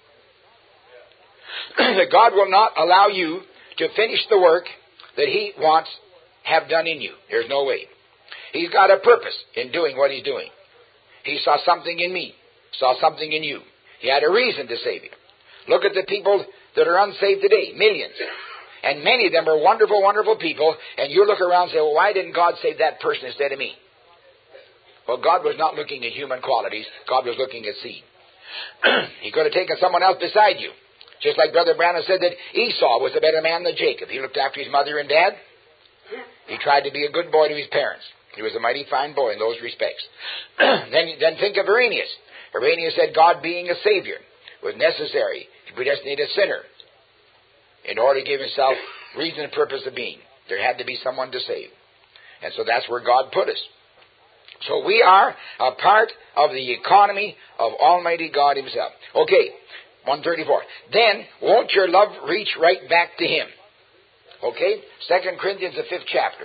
That God will not allow you to finish the work that He wants have done in you. There's no way. He's got a purpose in doing what He's doing. He saw something in me, saw something in you. He had a reason to save you. Look at the people that are unsaved today, millions. And many of them are wonderful, wonderful people, and you look around and say, well, why didn't God save that person instead of me? Well, God was not looking at human qualities. God was looking at seed. He could have taken someone else beside you. Just like Brother Branham said that Esau was a better man than Jacob. He looked after his mother and dad. He tried to be a good boy to his parents. He was a mighty fine boy in those respects. Then think of Irenaeus. Irenaeus said God being a Savior was necessary to predestinate a sinner in order to give himself reason and purpose of being. There had to be someone to save. And so that's where God put us. So we are a part of the economy of Almighty God Himself. Okay, 134. Then, won't your love reach right back to Him? Okay, 2 Corinthians, the 5th chapter.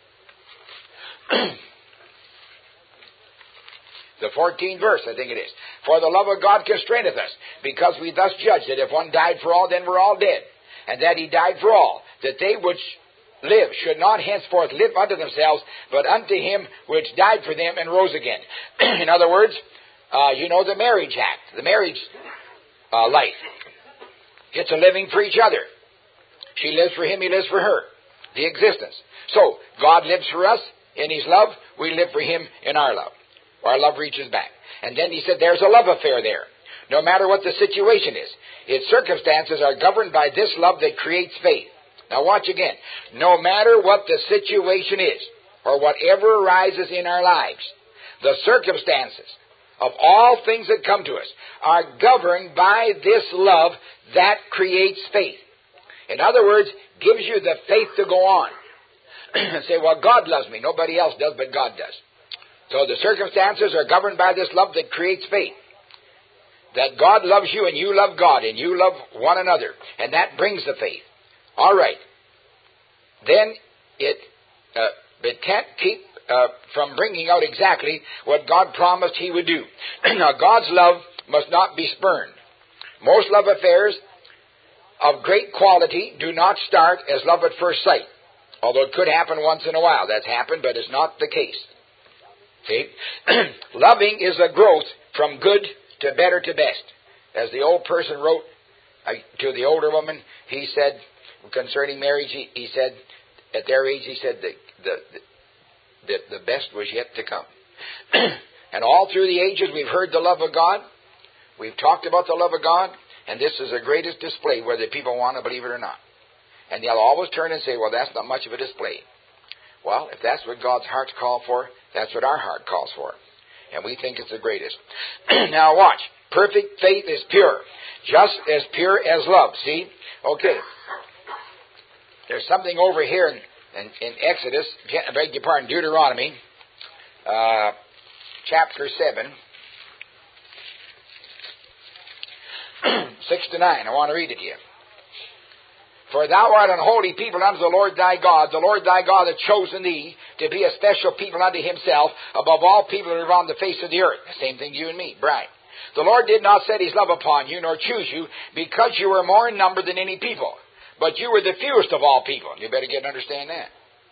The 14th verse, I think it is. For the love of God constraineth us, because we thus judge that if one died for all, then we're all dead. And that He died for all, that they which live should not henceforth live unto themselves, but unto Him which died for them and rose again. In other words, you know the marriage act, the marriage life. It's a living for each other. She lives for him, he lives for her. The existence. So, God lives for us in His love, we live for Him in our love. Our love reaches back. And then He said there's a love affair there. No matter what the situation is, its circumstances are governed by this love that creates faith. Now watch again. No matter what the situation is, or whatever arises in our lives, the circumstances of all things that come to us are governed by this love that creates faith. In other words, gives you the faith to go on. And say, well, God loves me. Nobody else does, but God does. So the circumstances are governed by this love that creates faith. That God loves you and you love God and you love one another. And that brings the faith. All right. Then it can't keep from bringing out exactly what God promised He would do. Now, God's love must not be spurned. Most love affairs of great quality do not start as love at first sight. Although it could happen once in a while. That's happened, but it's not the case. See? Loving is a growth from good to better to best. As the old person wrote to the older woman, he said, concerning marriage, he said, at their age, he said, the best was yet to come. And all through the ages, we've heard the love of God. We've talked about the love of God. And this is the greatest display, whether people want to believe it or not. And they'll always turn and say, well, that's not much of a display. Well, if that's what God's heart's called for, that's what our heart calls for. And we think it's the greatest. Now watch. Perfect faith is pure. Just as pure as love. See? Okay. There's something over here in Exodus, I beg your pardon, Deuteronomy. chapter 7, 6 to 9. I want to read it to you. For thou art an holy people unto the Lord thy God. The Lord thy God hath chosen thee to be a special people unto himself above all people that are on the face of the earth. The same thing you and me, Brian. The Lord did not set his love upon you, nor choose you, because you were more in number than any people. But you were the fewest of all people. You better get and understand that.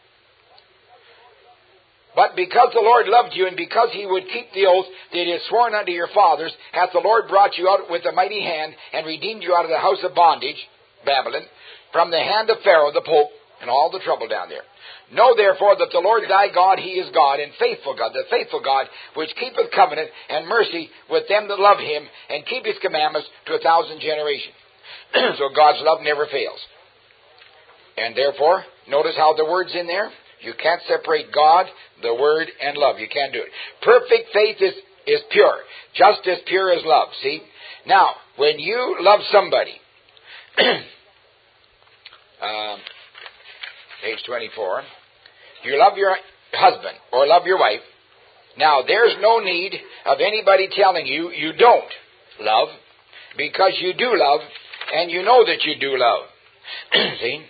But because the Lord loved you, and because he would keep the oath that he had sworn unto your fathers, hath the Lord brought you out with a mighty hand, and redeemed you out of the house of bondage, Babylon, from the hand of Pharaoh the Pope, and all the trouble down there. Know therefore that the Lord thy God, he is God, and faithful God, the faithful God, which keepeth covenant and mercy with them that love him, and keep his commandments to 1,000 generations. So God's love never fails. And therefore, notice how the word's in there. You can't separate God, the Word, and love. You can't do it. Perfect faith is pure, just as pure as love. See? Now, when you love somebody, page 24, you love your husband or love your wife. Now, there's no need of anybody telling you you don't love, because you do love, and you know that you do love. See?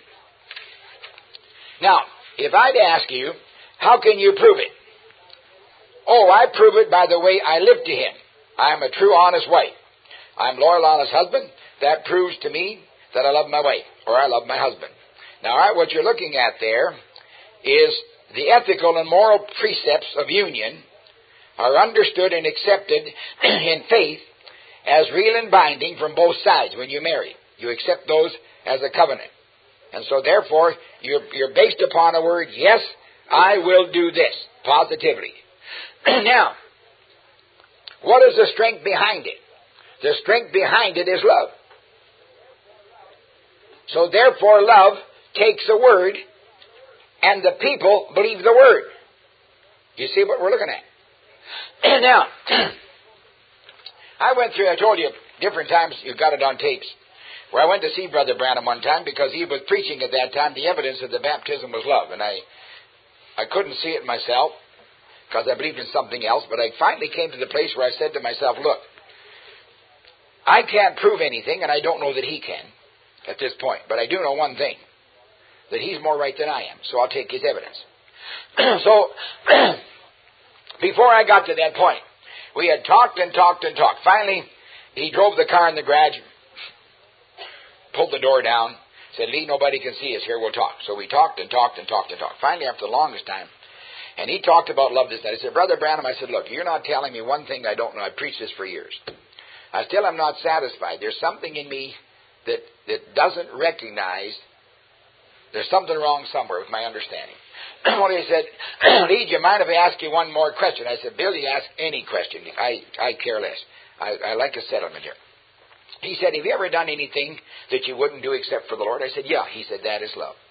Now, if I'd ask you, how can you prove it? Oh, I prove it by the way I live to him. I'm a true, honest wife. I'm loyal, honest husband. That proves to me that I love my wife, or I love my husband. Now, all right, what you're looking at there is the ethical and moral precepts of union are understood and accepted in faith as real and binding from both sides when you marry. You accept those as a covenant. And so, therefore, you're based upon a word, yes, I will do this, positively. Now, what is the strength behind it? The strength behind it is love. So, therefore, love takes a word, and the people believe the word. You see what we're looking at? Now, I went through, I told you different times, you've got it on tapes, where I went to see Brother Branham one time because he was preaching at that time the evidence that the baptism was love. And I couldn't see it myself because I believed in something else, but I finally came to the place where I said to myself, look, I can't prove anything, and I don't know that he can at this point, but I do know one thing, that he's more right than I am, so I'll take his evidence. So, before I got to that point, we had talked and talked and talked. Finally, he drove the car in the garage, pulled the door down, said, Lee, nobody can see us here, we'll talk. So we talked and talked and talked and talked. Finally, after the longest time, and he talked about love this night. I said, Brother Branham, I said, look, you're not telling me one thing I don't know. I've preached this for years. I still am not satisfied. There's something in me that doesn't recognize there's something wrong somewhere with my understanding. Well, he said, Lee, do you mind if I ask you one more question? I said, Bill, you ask any question. I care less. I like a settlement here. He said, have you ever done anything that you wouldn't do except for the Lord? I said, yeah. He said, that is love.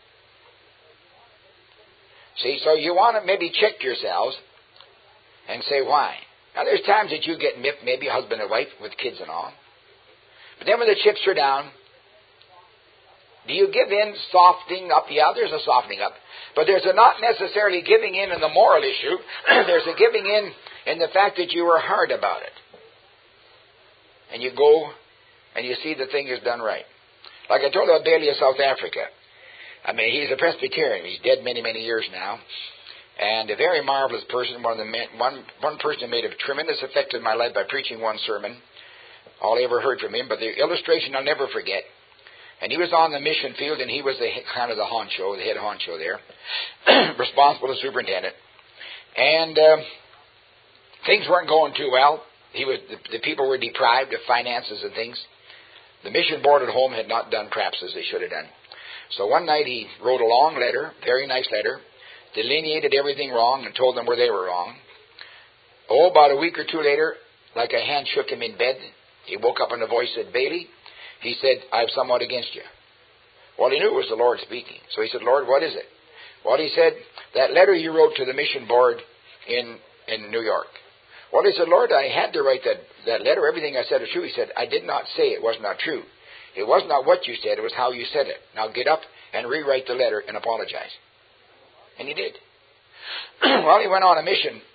See, so you want to maybe check yourselves and say, why? Now, there's times that you get miffed, maybe husband and wife with kids and all. But then when the chips are down, do you give in, softening up? Yeah, there's a softening up. But there's a not necessarily giving in the moral issue. There's a giving in the fact that you were hard about it. And you go and you see the thing is done right. Like I told about Bailey of South Africa. I mean, he's a Presbyterian. He's dead many, many years now. And a very marvelous person. One person who made a tremendous effect in my life by preaching one sermon. All I ever heard from him. But the illustration I'll never forget. And he was on the mission field, and he was kind of the honcho, the head honcho there, responsible as superintendent. And things weren't going too well. The people were deprived of finances and things. The mission board at home had not done perhaps as they should have done. So one night he wrote a long letter, very nice letter, delineated everything wrong and told them where they were wrong. Oh, about a week or two later, like a hand shook him in bed. He woke up and a voice said, Bailey, he said, I have somewhat against you. Well, he knew it was the Lord speaking. So he said, Lord, what is it? Well, he said, that letter you wrote to the mission board in New York. Well, he said, Lord, I had to write that letter. Everything I said was true. He said, I did not say it was not true. It was not what you said. It was how you said it. Now get up and rewrite the letter and apologize. And he did. Well, he went on a mission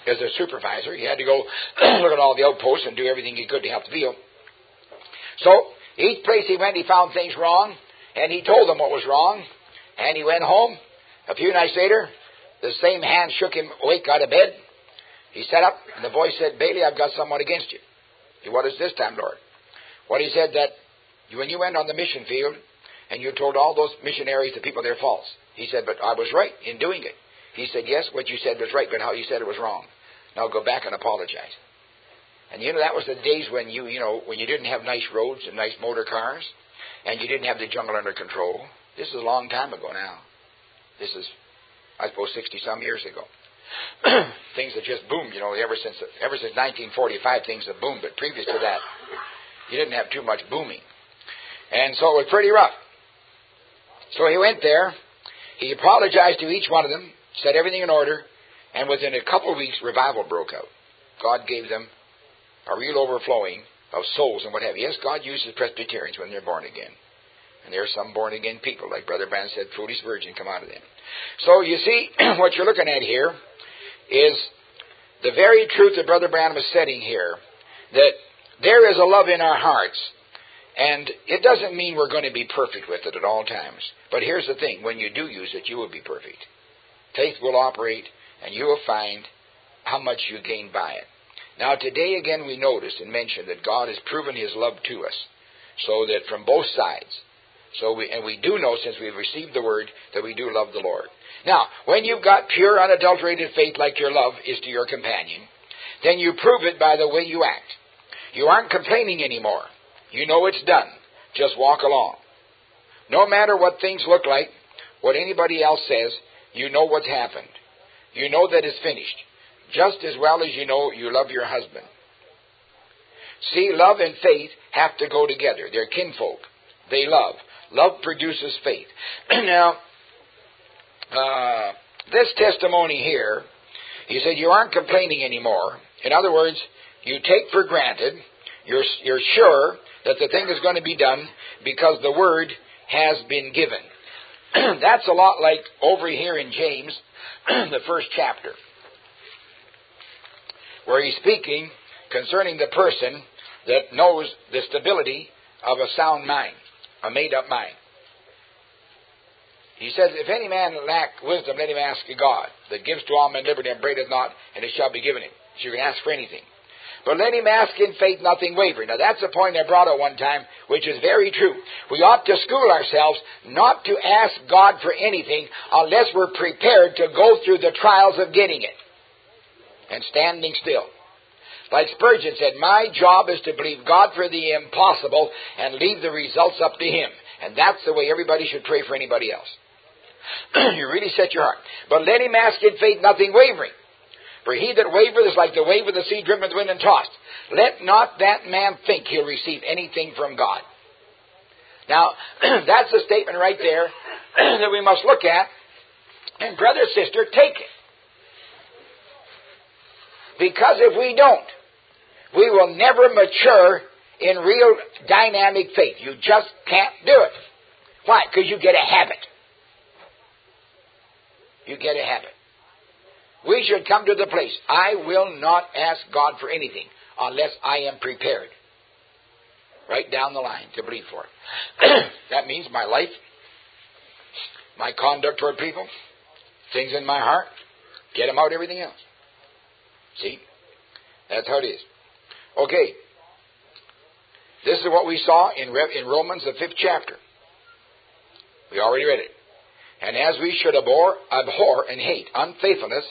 as a supervisor. He had to go look at all the outposts and do everything he could to help the field. So each place he went, he found things wrong, and he told them what was wrong. And he went home. A few nights later, the same hand shook him awake out of bed. He sat up, and the voice said, "Bailey, I've got somewhat against you." He said, "What is this time, Lord?" Well, he said that when you went on the mission field and you told all those missionaries, the people, they're false. He said, "But I was right in doing it." He said, "Yes, what you said was right, but how you said it was wrong. Now go back and apologize." And that was the days when when you didn't have nice roads and nice motor cars, and you didn't have the jungle under control. This is a long time ago now. This is, I suppose, 60-some years ago. Things have just boomed, ever since 1945, things have boomed. But previous to that, you didn't have too much booming. And so it was pretty rough. So he went there. He apologized to each one of them, set everything in order, and within a couple of weeks, revival broke out. God gave them a real overflowing of souls and what have you. Yes, God uses Presbyterians when they're born again. And there are some born-again people, like Brother Branham said, foolish virgin come out of them. So you see, what you're looking at here is the very truth that Brother Branham is setting here, that there is a love in our hearts, and it doesn't mean we're going to be perfect with it at all times. But here's the thing, when you do use it, you will be perfect. Faith will operate, and you will find how much you gain by it. Now, today again we noticed and mentioned that God has proven His love to us, so that from both sides. And we do know, since we've received the Word, that we do love the Lord. Now, when you've got pure, unadulterated faith like your love is to your companion, then you prove it by the way you act. You aren't complaining anymore. You know it's done. Just walk along. No matter what things look like, what anybody else says, you know what's happened. You know that it's finished. Just as well as you know you love your husband. See, love and faith have to go together. They're kinfolk. They love. Love produces faith. Now, this testimony here, he said you aren't complaining anymore. In other words, you take for granted, you're sure that the thing is going to be done because the word has been given. That's a lot like over here in James, the first chapter, where he's speaking concerning the person that knows the stability of a sound mind, a made-up mind. He says, if any man lack wisdom, let him ask of God, that gives to all men liberty and upbraideth not, and it shall be given him. So you can ask for anything. But let him ask in faith, nothing wavering. Now that's a point I brought out one time, which is very true. We ought to school ourselves not to ask God for anything unless we're prepared to go through the trials of getting it. And standing still. Like Spurgeon said, my job is to believe God for the impossible and leave the results up to Him. And that's the way everybody should pray for anybody else. You really set your heart. But let him ask in faith, nothing wavering. For he that wavereth is like the wave of the sea driven with wind and tossed. Let not that man think he'll receive anything from God. Now, that's a statement right there that we must look at. And brother, sister, take it. Because if we don't, we will never mature in real dynamic faith. You just can't do it. Why? Because you get a habit. You get a habit. We should come to the place, I will not ask God for anything unless I am prepared. Right down the line to believe for it. That means my life, my conduct toward people, things in my heart, get them out, everything else. See? That's how it is. Okay. This is what we saw in Romans, the 5th chapter. We already read it. And as we should abhor and hate unfaithfulness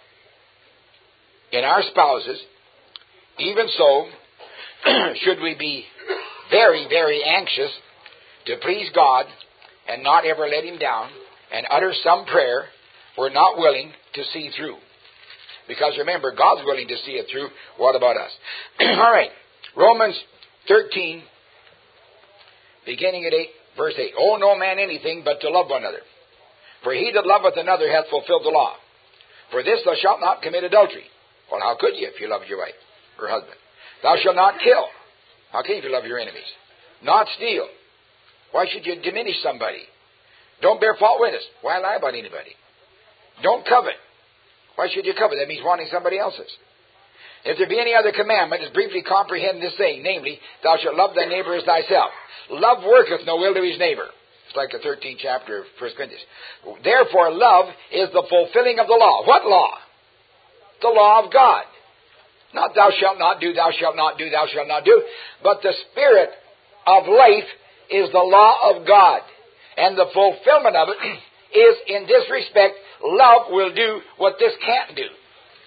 in our spouses, even so should we be very, very anxious to please God and not ever let Him down and utter some prayer we're not willing to see through. Because remember, God's willing to see it through. What about us? All right. Romans 13, beginning at 8, verse 8. Owe no man anything but to love one another. For he that loveth another hath fulfilled the law. For this thou shalt not commit adultery. Well, how could you if you loved your wife or husband? Thou shalt not kill. How can you if you love your enemies? Not steal. Why should you diminish somebody? Don't bear false witness. Why lie about anybody? Don't covet. Why should you covet? That means wanting somebody else's. If there be any other commandment, is briefly comprehend this saying, namely, thou shalt love thy neighbor as thyself. Love worketh no ill to his neighbor. It's like the 13th chapter of 1 Corinthians. Therefore, love is the fulfilling of the law. What law? The law of God. Not thou shalt not do, thou shalt not do, thou shalt not do. But the spirit of life is the law of God. And the fulfillment of it is, in this respect, love will do what this can't do.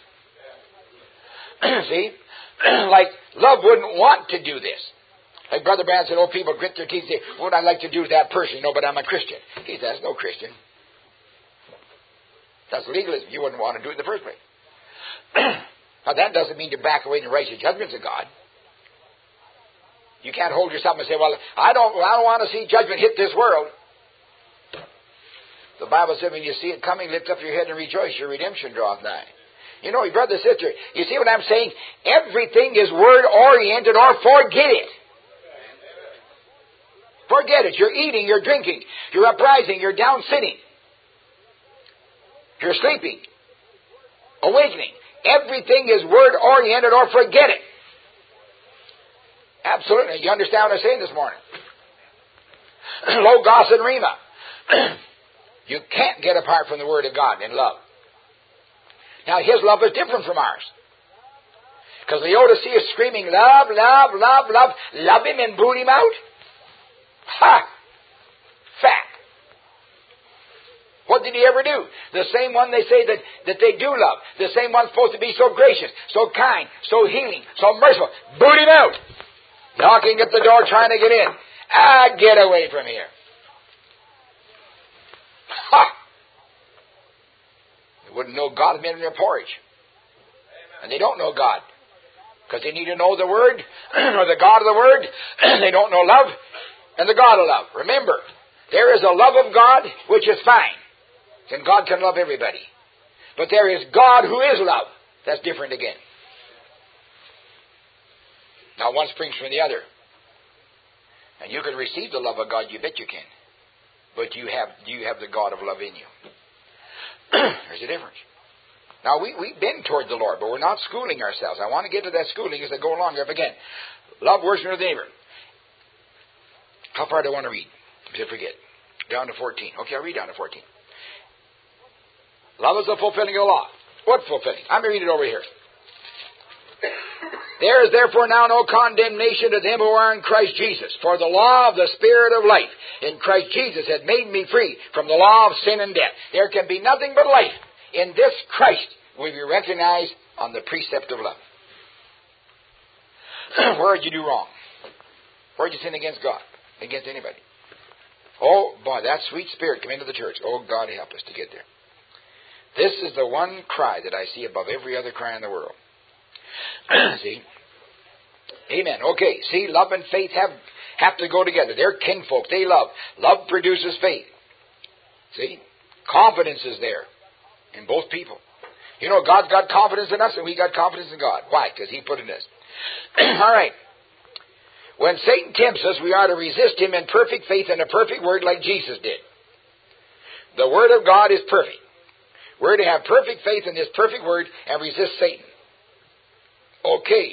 See? Like, love wouldn't want to do this. Like Brother Branham said, oh, people grit their teeth and say, what would I like to do with that person? No, but I'm a Christian. He says, that's no Christian. That's legalism. You wouldn't want to do it in the first place. Now, that doesn't mean to back away from the righteous judgments of God. You can't hold yourself and say, well, I don't want to see judgment hit this world. The Bible said, when you see it coming, lift up your head and rejoice. Your redemption draweth nigh. You know, brother, sister, you see what I'm saying? Everything is word-oriented, or forget it. Forget it. You're eating, you're drinking, you're uprising, you're down sitting. You're sleeping, awakening. Everything is word-oriented, or forget it. Absolutely. You understand what I'm saying this morning? Logos and Rhema. You can't get apart from the Word of God in love. Now, His love is different from ours. Because Laodicea is screaming, love, love, love, love. Love Him and boot Him out? Ha! Fact. What did He ever do? The same one they say that they do love. The same one supposed to be so gracious, so kind, so healing, so merciful. Boot Him out. Knocking at the door trying to get in. Get away from here. Ha! They wouldn't know God had made in their porridge. And they don't know God. Because they need to know the Word, or the God of the Word. They don't know love, and the God of love. Remember, there is a love of God which is fine. And God can love everybody. But there is God who is love. That's different again. Now, one springs from the other. And you can receive the love of God, you bet you can. But do you have the God of love in you? There's a difference. Now, we've been toward the Lord, but we're not schooling ourselves. I want to get to that schooling as I go along here. Again, love, worship your neighbor. How far do I want to read? I forget. Down to 14. Okay, I'll read down to 14. Love is the fulfilling of the law. What fulfilling? I'm going to read it over here. There is therefore now no condemnation to them who are in Christ Jesus. For the law of the Spirit of life in Christ Jesus had made me free from the law of sin and death. There can be nothing but life in this Christ will be recognized on the precept of love. Where did you do wrong? Where did you sin against God? Against anybody? Oh, boy, that sweet spirit come into the church. Oh, God help us to get there. This is the one cry that I see above every other cry in the world. See? Amen. Okay, see, love and faith have to go together. They're kinfolk. They love. Love produces faith. See? Confidence is there in both people. You know, God's got confidence in us and we got confidence in God. Why? Because He put in us. All right. When Satan tempts us, we are to resist him in perfect faith and a perfect word like Jesus did. The Word of God is perfect. We're to have perfect faith in this perfect Word and resist Satan. Okay.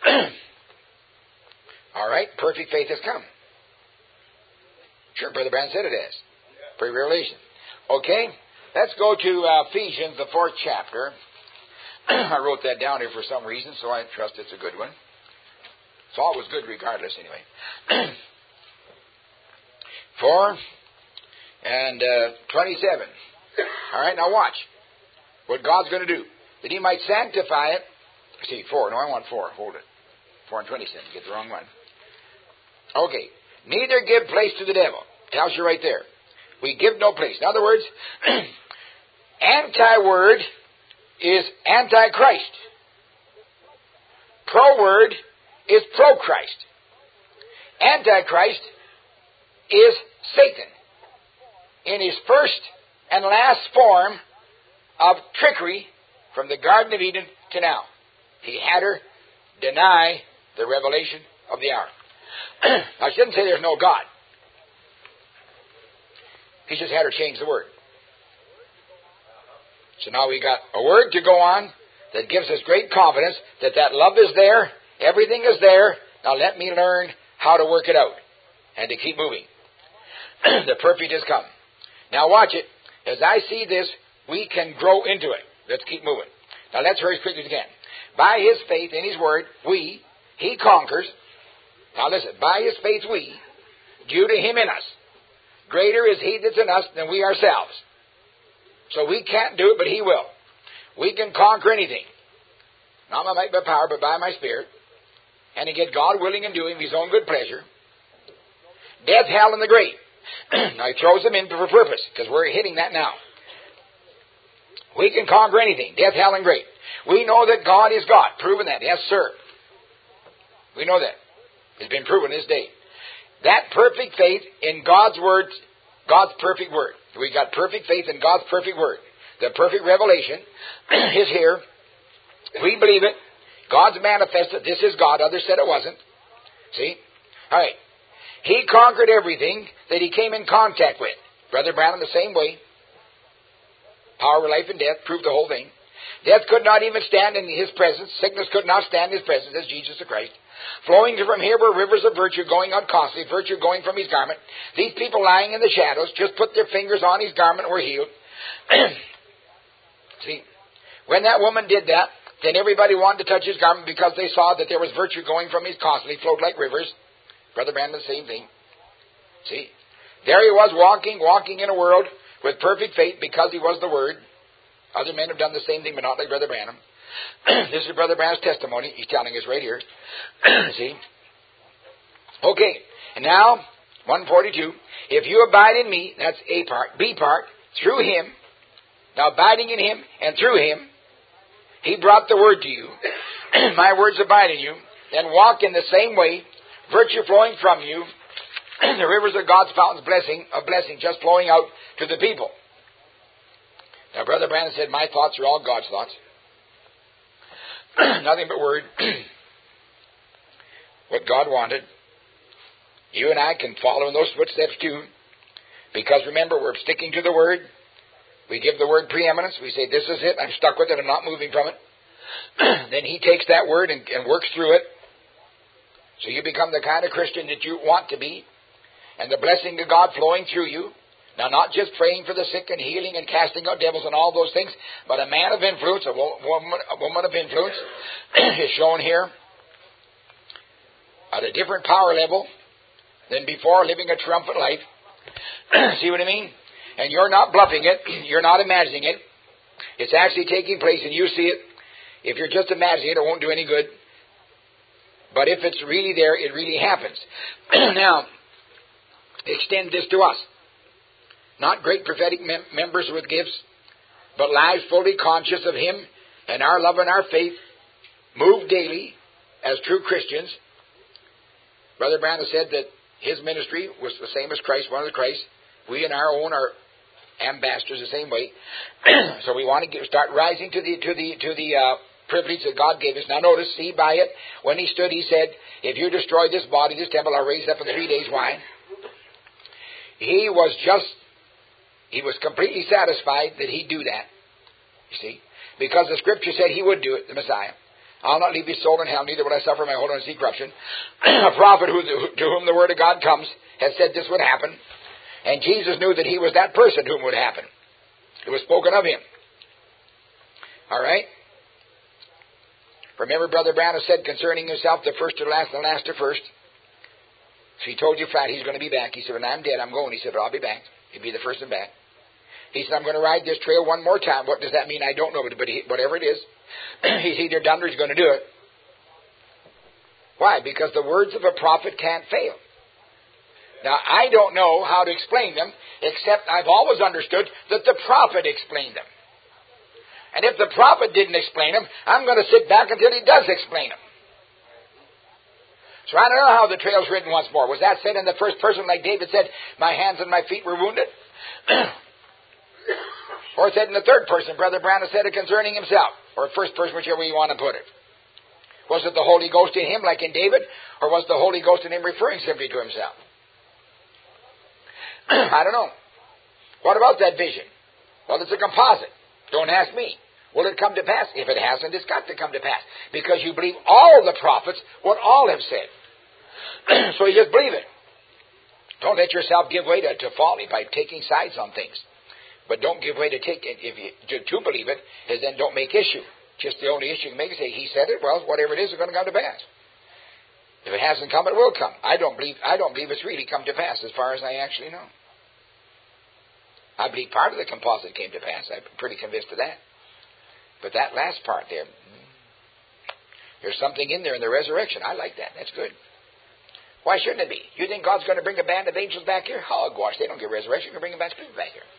All right. Perfect faith has come. Sure, Brother Branham said it has. Pre-revelation. Okay. Let's go to Ephesians, the 4th chapter. I wrote that down here for some reason, so I trust it's a good one. It's always good regardless, anyway. 4 and 27. All right, now watch what God's going to do. That He might sanctify it. See, 4. No, I want 4. Hold it. 4 and 27. Get the wrong one. Okay. Neither give place to the devil. Tells you right there. We give no place. In other words, anti-word is anti-Christ. Pro-word is pro-Christ. Antichrist is Satan in his first and last form of trickery from the Garden of Eden to now. He had her deny the revelation of the hour. I shouldn't say there's no God. He just had her change the word. So now we got a word to go on that gives us great confidence that that love is there, everything is there. Now let me learn how to work it out and to keep moving. The perfect has come. Now watch it. As I see this, we can grow into it. Let's keep moving. Now let's hurry as quickly as we can. By His faith in His Word, He conquers. Now listen, by His faith due to Him in us. Greater is He that's in us than we ourselves. So we can't do it, but He will. We can conquer anything. Not by might, by power, but by my Spirit. And again, God willing and doing His own good pleasure. Death, hell, and the grave. Now He throws them in for purpose, because we're hitting that now. We can conquer anything. Death, hell, and grave. We know that God is God. Proven that. Yes, sir. We know that. It's been proven this day. That perfect faith in God's Word, God's perfect Word. We got perfect faith in God's perfect Word. The perfect revelation is here. We believe it. God's manifested. This is God. Others said it wasn't. See? All right. He conquered everything that He came in contact with. Brother Branham the same way. Power of life and death proved the whole thing. Death could not even stand in His presence. Sickness could not stand in His presence as Jesus the Christ. Flowing from here were rivers of virtue going out constantly, virtue going from His garment. These people lying in the shadows just put their fingers on His garment and were healed. See, when that woman did that, then everybody wanted to touch His garment because they saw that there was virtue going from His constantly, flowed like rivers. Brother Branham, the same thing. See, there He was walking in a world with perfect faith because He was the Word. Other men have done the same thing, but not like Brother Branham. This is Brother Branham's testimony. He's telling us right here. See? Okay. And now, 142. If you abide in me, that's A part. B part, through Him. Now, abiding in Him and through Him, He brought the Word to you. My words abide in you. Then walk in the same way, virtue flowing from you, the rivers of God's fountains a blessing just flowing out to the people. Now, Brother Branham said, my thoughts are all God's thoughts. Nothing but Word. What God wanted. You and I can follow in those footsteps too. Because remember, we're sticking to the Word. We give the Word preeminence. We say, this is it. I'm stuck with it. I'm not moving from it. Then He takes that Word and works through it. So you become the kind of Christian that you want to be. And the blessing of God flowing through you. Now, not just praying for the sick and healing and casting out devils and all those things, but a man of influence, a woman of influence is shown here at a different power level than before, living a triumphant life. See what I mean? And you're not bluffing it. You're not imagining it. It's actually taking place, and you see it. If you're just imagining it, it won't do any good. But if it's really there, it really happens. Now, extend this to us. Not great prophetic members with gifts, but lives fully conscious of Him and our love and our faith, move daily as true Christians. Brother Branham said that his ministry was the same as Christ, one of the Christ. We in our own are ambassadors the same way. So we want to start rising to the privilege that God gave us. Now notice, see by it, when He stood, He said, if you destroy this body, this temple, I'll raise it up in 3 days. Why? He was completely satisfied that He'd do that. You see? Because the Scripture said He would do it, the Messiah. I'll not leave His soul in hell, neither will I suffer my hold on see corruption. A prophet to whom the Word of God comes has said this would happen. And Jesus knew that He was that person whom it would happen. It was spoken of Him. All right? Remember, Brother Branham said concerning Himself, the first to last, the last to first. So He told you flat He's going to be back. He said, when I'm dead, I'm going. He said, but I'll be back. He'll be the first and back. He said, I'm going to ride this trail one more time. What does that mean? I don't know. But whatever it is, He's either done or He's going to do it. Why? Because the words of a prophet can't fail. Now, I don't know how to explain them, except I've always understood that the prophet explained them. And if the prophet didn't explain them, I'm going to sit back until he does explain them. So I don't know how the trail's written once more. Was that said in the first person like David said, my hands and my feet were wounded? Or said in the third person, Brother Branham said it concerning himself. Or first person, whichever way you want to put it. Was it the Holy Ghost in him like in David? Or was the Holy Ghost in him referring simply to himself? I don't know. What about that vision? Well, it's a composite. Don't ask me. Will it come to pass? If it hasn't, it's got to come to pass. Because you believe all the prophets, what all have said. So you just believe it. Don't let yourself give way to folly by taking sides on things. But don't give way to take it. If you to believe it, is then don't make issue. Just the only issue you can make is say, he said it, well, whatever it is going to come to pass. If it hasn't come, it will come. I don't believe it's really come to pass as far as I actually know. I believe part of the composite came to pass. I'm pretty convinced of that. But that last part there, there's something in there in the resurrection. I like that. That's good. Why shouldn't it be? You think God's going to bring a band of angels back here? Hogwash. They don't get resurrection. They're going to bring a bunch of people back here.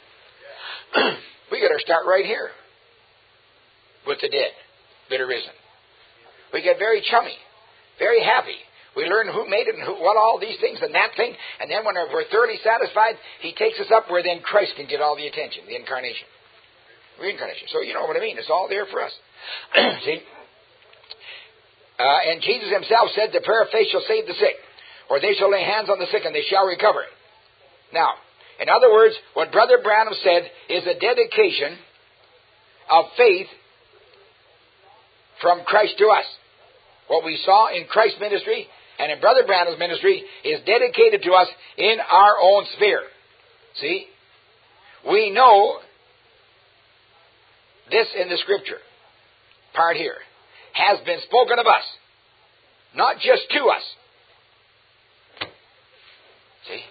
We got to start right here with the dead that are risen. We get very chummy, very happy. We learn who made it and what all these things and that thing. And then when we're thoroughly satisfied, he takes us up where then Christ can get all the attention, the incarnation. Reincarnation. So you know what I mean. It's all there for us. See? And Jesus himself said, the prayer of faith shall save the sick, or they shall lay hands on the sick and they shall recover. Now, in other words, what Brother Branham said is a dedication of faith from Christ to us. What we saw in Christ's ministry and in Brother Branham's ministry is dedicated to us in our own sphere. See? We know this in the Scripture, part here, has been spoken of us, not just to us. See?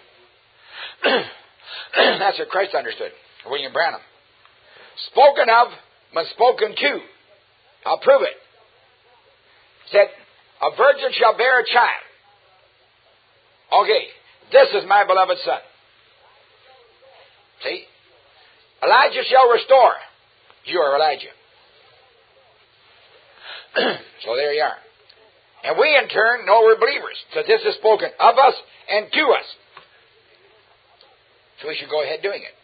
That's what Christ understood, William Branham. Spoken of, but spoken to. I'll prove it. Said, a virgin shall bear a child. Okay, this is my beloved son. See? Elijah shall restore. You are Elijah. So there you are. And we in turn know we're believers. So this is spoken of us and to us. So we should go ahead doing it.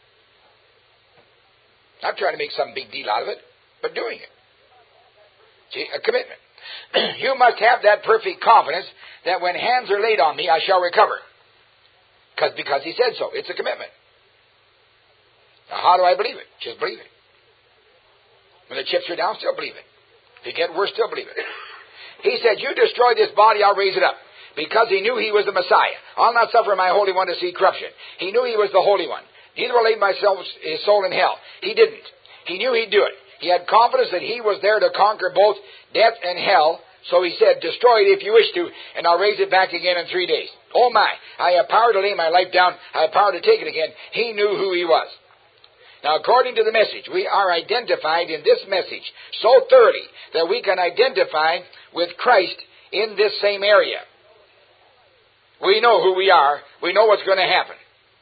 Not trying to make some big deal out of it, but doing it. See, a commitment. You must have that perfect confidence that when hands are laid on me, I shall recover. Because he said so. It's a commitment. Now, how do I believe it? Just believe it. When the chips are down, still believe it. If you get worse, still believe it. He said, you destroy this body, I'll raise it up. Because he knew he was the Messiah. I'll not suffer my Holy One to see corruption. He knew he was the Holy One. Neither will I leave his soul in hell. He didn't. He knew he'd do it. He had confidence that he was there to conquer both death and hell. So he said, destroy it if you wish to, and I'll raise it back again in 3 days. Oh my, I have power to lay my life down. I have power to take it again. He knew who he was. Now, according to the message, we are identified in this message so thoroughly that we can identify with Christ in this same area. We know who we are. We know what's going to happen.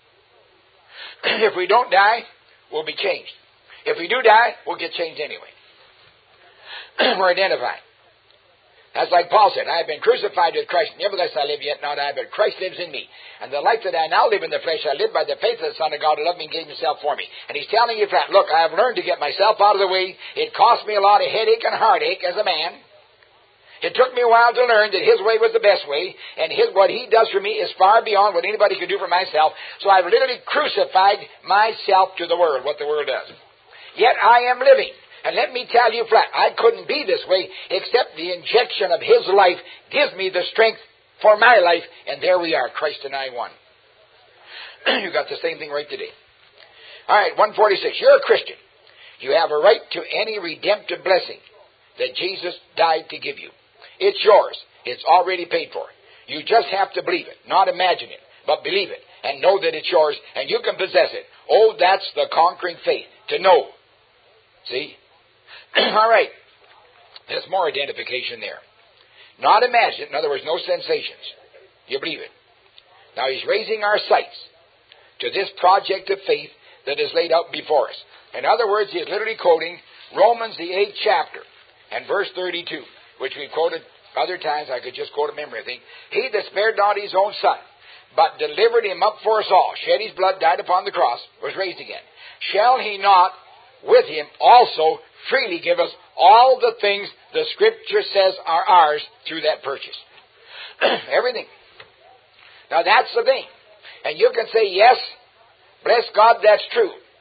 If we don't die, we'll be changed. If we do die, we'll get changed anyway. We're identified. That's like Paul said, I have been crucified with Christ. Nevertheless, I live yet not I, but Christ lives in me. And the life that I now live in the flesh, I live by the faith of the Son of God who loved me and gave himself for me. And he's telling you that, look, I have learned to get myself out of the way. It cost me a lot of headache and heartache as a man. It took me a while to learn that his way was the best way, and what he does for me is far beyond what anybody could do for myself. So I've literally crucified myself to the world, what the world does. Yet I am living. And let me tell you flat, I couldn't be this way except the injection of his life gives me the strength for my life. And there we are, Christ and I one. You got the same thing right today. All right, 146. You're a Christian. You have a right to any redemptive blessing that Jesus died to give you. It's yours. It's already paid for. You just have to believe it, not imagine it, but believe it and know that it's yours and you can possess it. Oh, that's the conquering faith, to know. See? All right. There's more identification there. Not imagine, in other words, no sensations. You believe it. Now he's raising our sights to this project of faith that is laid out before us. In other words, he is literally quoting Romans the 8th chapter and verse 32, which we quoted other times. I could just quote a memory, I think. He that spared not his own son, but delivered him up for us all, shed his blood, died upon the cross, was raised again. Shall he not with him also freely give us all the things the Scripture says are ours through that purchase? Everything. Now that's the thing. And you can say, yes, bless God, that's true.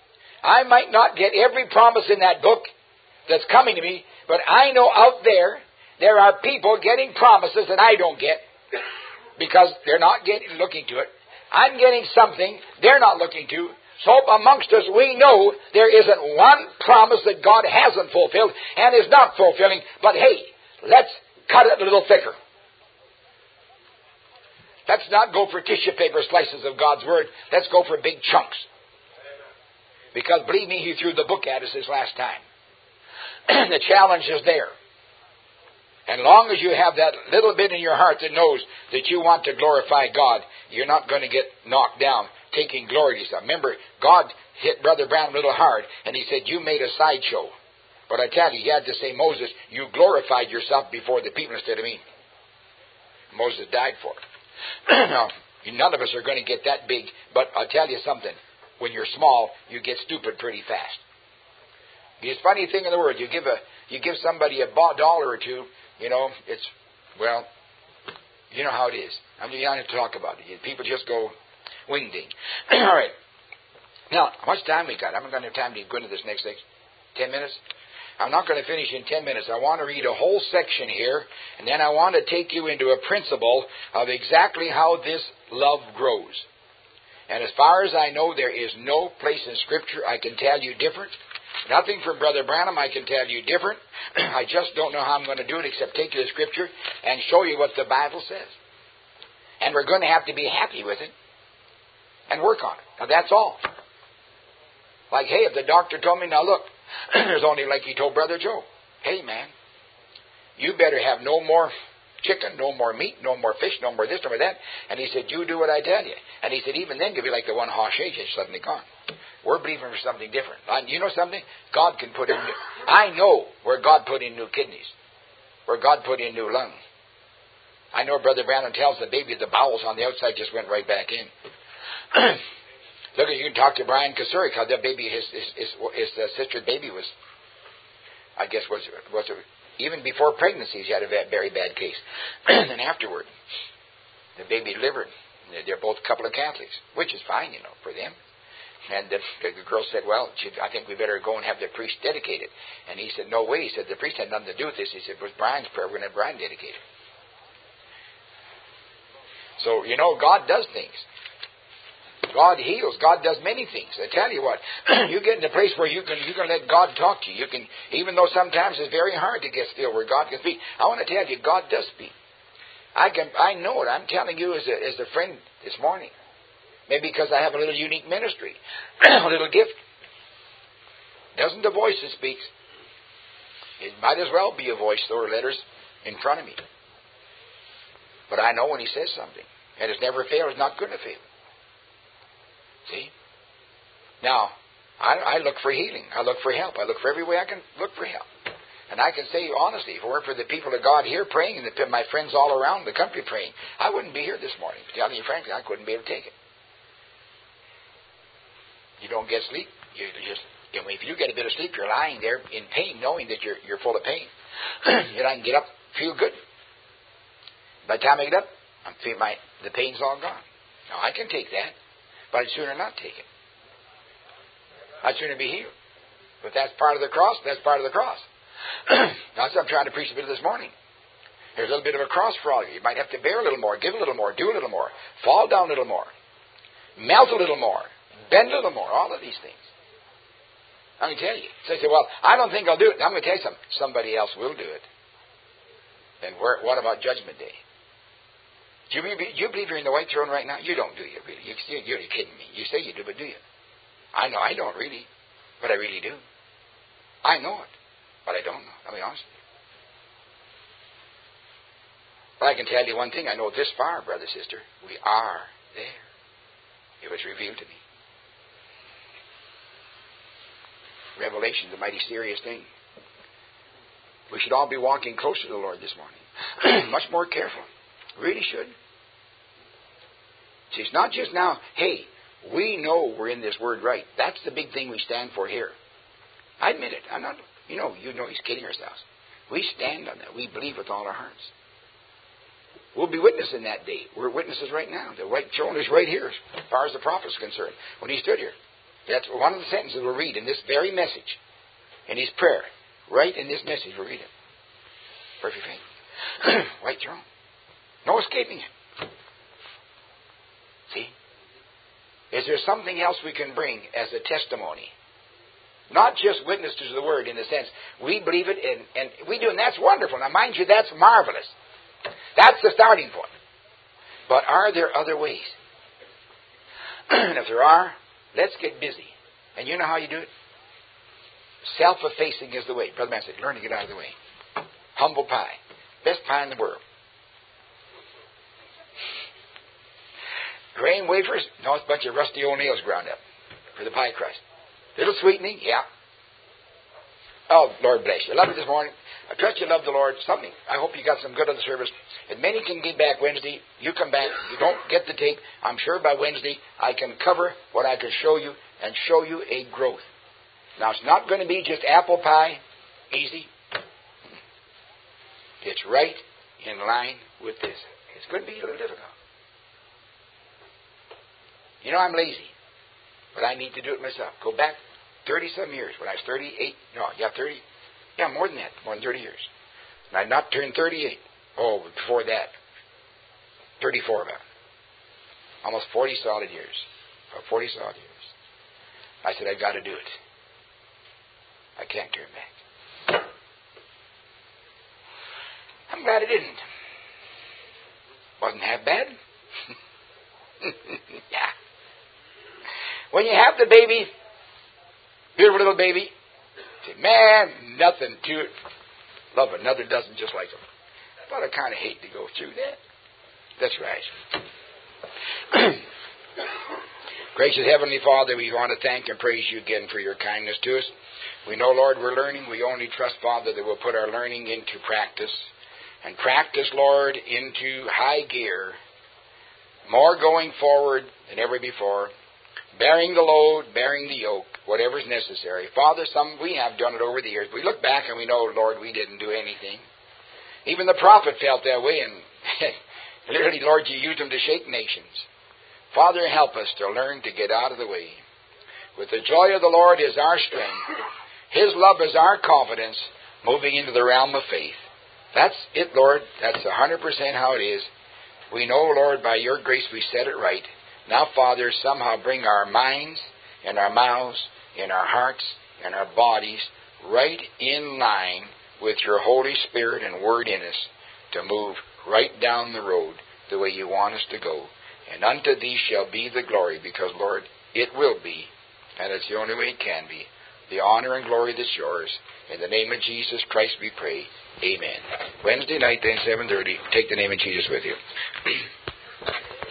I might not get every promise in that book that's coming to me, but I know out there are people getting promises that I don't get because they're not looking to it. I'm getting something they're not looking to. So amongst us, we know there isn't one promise that God hasn't fulfilled and is not fulfilling. But hey, let's cut it a little thicker. Let's not go for tissue paper slices of God's Word. Let's go for big chunks. Because believe me, He threw the book at us this last time. The challenge is there. And long as you have that little bit in your heart that knows that you want to glorify God, you're not going to get knocked down taking glory to yourself. Remember, God hit Brother Branham a little hard, and He said, you made a sideshow. But I tell you, He had to say, Moses, you glorified yourself before the people instead of me. Moses died for it. Now, none of us are going to get that big, but I'll tell you something. When you're small, you get stupid pretty fast. It's a funny thing in the world. You give somebody a dollar or two, it's, well, you know how it is. I'm not going to talk about it. People just go wing-ding. All right. Now, how much time we got? I'm not going to have time to go into this next thing. 10 minutes? I'm not going to finish in 10 minutes. I want to read a whole section here, and then I want to take you into a principle of exactly how this love grows. And as far as I know, there is no place in Scripture I can tell you different. Nothing from Brother Branham I can tell you different. I just don't know how I'm going to do it except take you to Scripture and show you what the Bible says. And we're going to have to be happy with it and work on it. Now, that's all. Like, hey, if the doctor told me, now look, there's only, like he told Brother Joe, hey, man, you better have no more chicken, no more meat, no more fish, no more this, no more that. And he said, you do what I tell you. And he said, even then, you'll be like the one Hosh age is suddenly gone. We're believing for something different. You know something? God can put in I know where God put in new kidneys, where God put in new lungs. I know Brother Branham tells the baby the bowels on the outside just went right back in. Look, you can talk to Brian Kasurik, how that baby, his sister's baby was, I guess, was even before pregnancy, he had a very bad case. And afterward, the baby delivered. They're both a couple of Catholics, which is fine, for them. And the girl said, well, I think we better go and have the priest dedicate it. And he said, no way. He said, the priest had nothing to do with this. He said, it was Brian's prayer. We're going to have Brian dedicate it. So, God does things. God heals. God does many things. I tell you what, you get in a place where you can let God talk to you. You can, even though sometimes it's very hard to get still where God can speak. I want to tell you, God does speak. I know it. I'm telling you as a friend this morning. Maybe because I have a little unique ministry, a little gift. Doesn't the voice that speaks? It might as well be a voice, or letters in front of me. But I know when He says something, and it's never failed. It's not going to fail. See? Now, I look for healing. I look for help. I look for every way I can look for help. And I can say honestly, if it weren't for the people of God here praying and my friends all around the country praying, I wouldn't be here this morning. Telling you frankly, I couldn't be able to take it. You don't get sleep. If you get a bit of sleep, you're lying there in pain, knowing that you're full of pain. Yet I can get up, feel good. By the time I get up, the pain's all gone. Now I can take that, but I'd sooner not take it. I'd sooner be healed. But that's part of the cross. That's part of the cross. That's what I'm trying to preach a bit this morning. There's a little bit of a cross for all of you. You might have to bear a little more, give a little more, do a little more, fall down a little more, melt a little more, bend a little more, all of these things. I'm going to tell you. So you say, well, I don't think I'll do it. I'm going to tell you something. Somebody else will do it. Then what about Judgment Day? Do you believe you're in the white throne right now? You don't, do you, really? You're kidding me. You say you do, but do you? I know I don't really, but I really do. I know it, but I don't know. I'll be honest with you. But I can tell you one thing. I know this far, brother, sister. We are there. It was revealed to me. Revelation is a mighty serious thing. We should all be walking closer to the Lord this morning. Much more careful. Really should. See, it's not just now, hey, we know we're in this word right. That's the big thing we stand for here. I admit it. I'm not, he's kidding ourselves. We stand on that. We believe with all our hearts. We'll be witnessing that day. We're witnesses right now. The white throne is right here as far as the prophet's concerned when he stood here. That's one of the sentences we'll read in this very message, in his prayer. Right in this message we'll read it. Perfect faith. White throne. No escaping it. See? Is there something else we can bring as a testimony? Not just witness to the Word in the sense we believe it and we do, and that's wonderful. Now, mind you, that's marvelous. That's the starting point. But are there other ways? And if there are, let's get busy. And you know how you do it? Self-effacing is the way. Brother Man said, learn to get out of the way. Humble pie. Best pie in the world. Grain wafers? No, it's a bunch of rusty old nails ground up for the pie crust. Little sweetening? Yeah. Oh, Lord bless you. I love you this morning. I trust you love the Lord. Something. I hope you got some good of the service. If many can get back Wednesday, you come back. If you don't get the tape, I'm sure by Wednesday I can cover what I can show you and show you a growth. Now, it's not going to be just apple pie, easy. It's right in line with this. It's going to be a little difficult. You know, I'm lazy, but I need to do it myself. Go back 30-some years when I was 38. No, yeah, 30. Yeah, more than that. More than 30 years. And I'd not turned 38. Oh, before that. 34 about. Almost 40 solid years. About 40 solid years. I said, I've got to do it. I can't turn back. I'm glad I didn't. Wasn't half bad. Yeah. When you have the baby, beautiful little baby, say, man, nothing to it. Love another dozen just like them. But I kind of hate to go through that. That's right. Gracious Heavenly Father, we want to thank and praise you again for your kindness to us. We know, Lord, we're learning. We only trust, Father, that we'll put our learning into practice. And practice, Lord, into high gear. More going forward than ever before. Bearing the load, bearing the yoke, whatever is necessary. Father, some we have done it over the years. We look back and we know, Lord, we didn't do anything. Even the prophet felt that way, and literally, Lord, you used him to shake nations. Father, help us to learn to get out of the way. With the joy of the Lord is our strength. His love is our confidence, moving into the realm of faith. That's it, Lord. That's 100% how it is. We know, Lord, by your grace we said it right. Now, Father, somehow bring our minds and our mouths and our hearts and our bodies right in line with your Holy Spirit and Word in us to move right down the road the way you want us to go. And unto thee shall be the glory, because, Lord, it will be, and it's the only way it can be. The honor and glory that's yours. In the name of Jesus Christ we pray. Amen. Wednesday night, then, 7:30. Take the name of Jesus with you.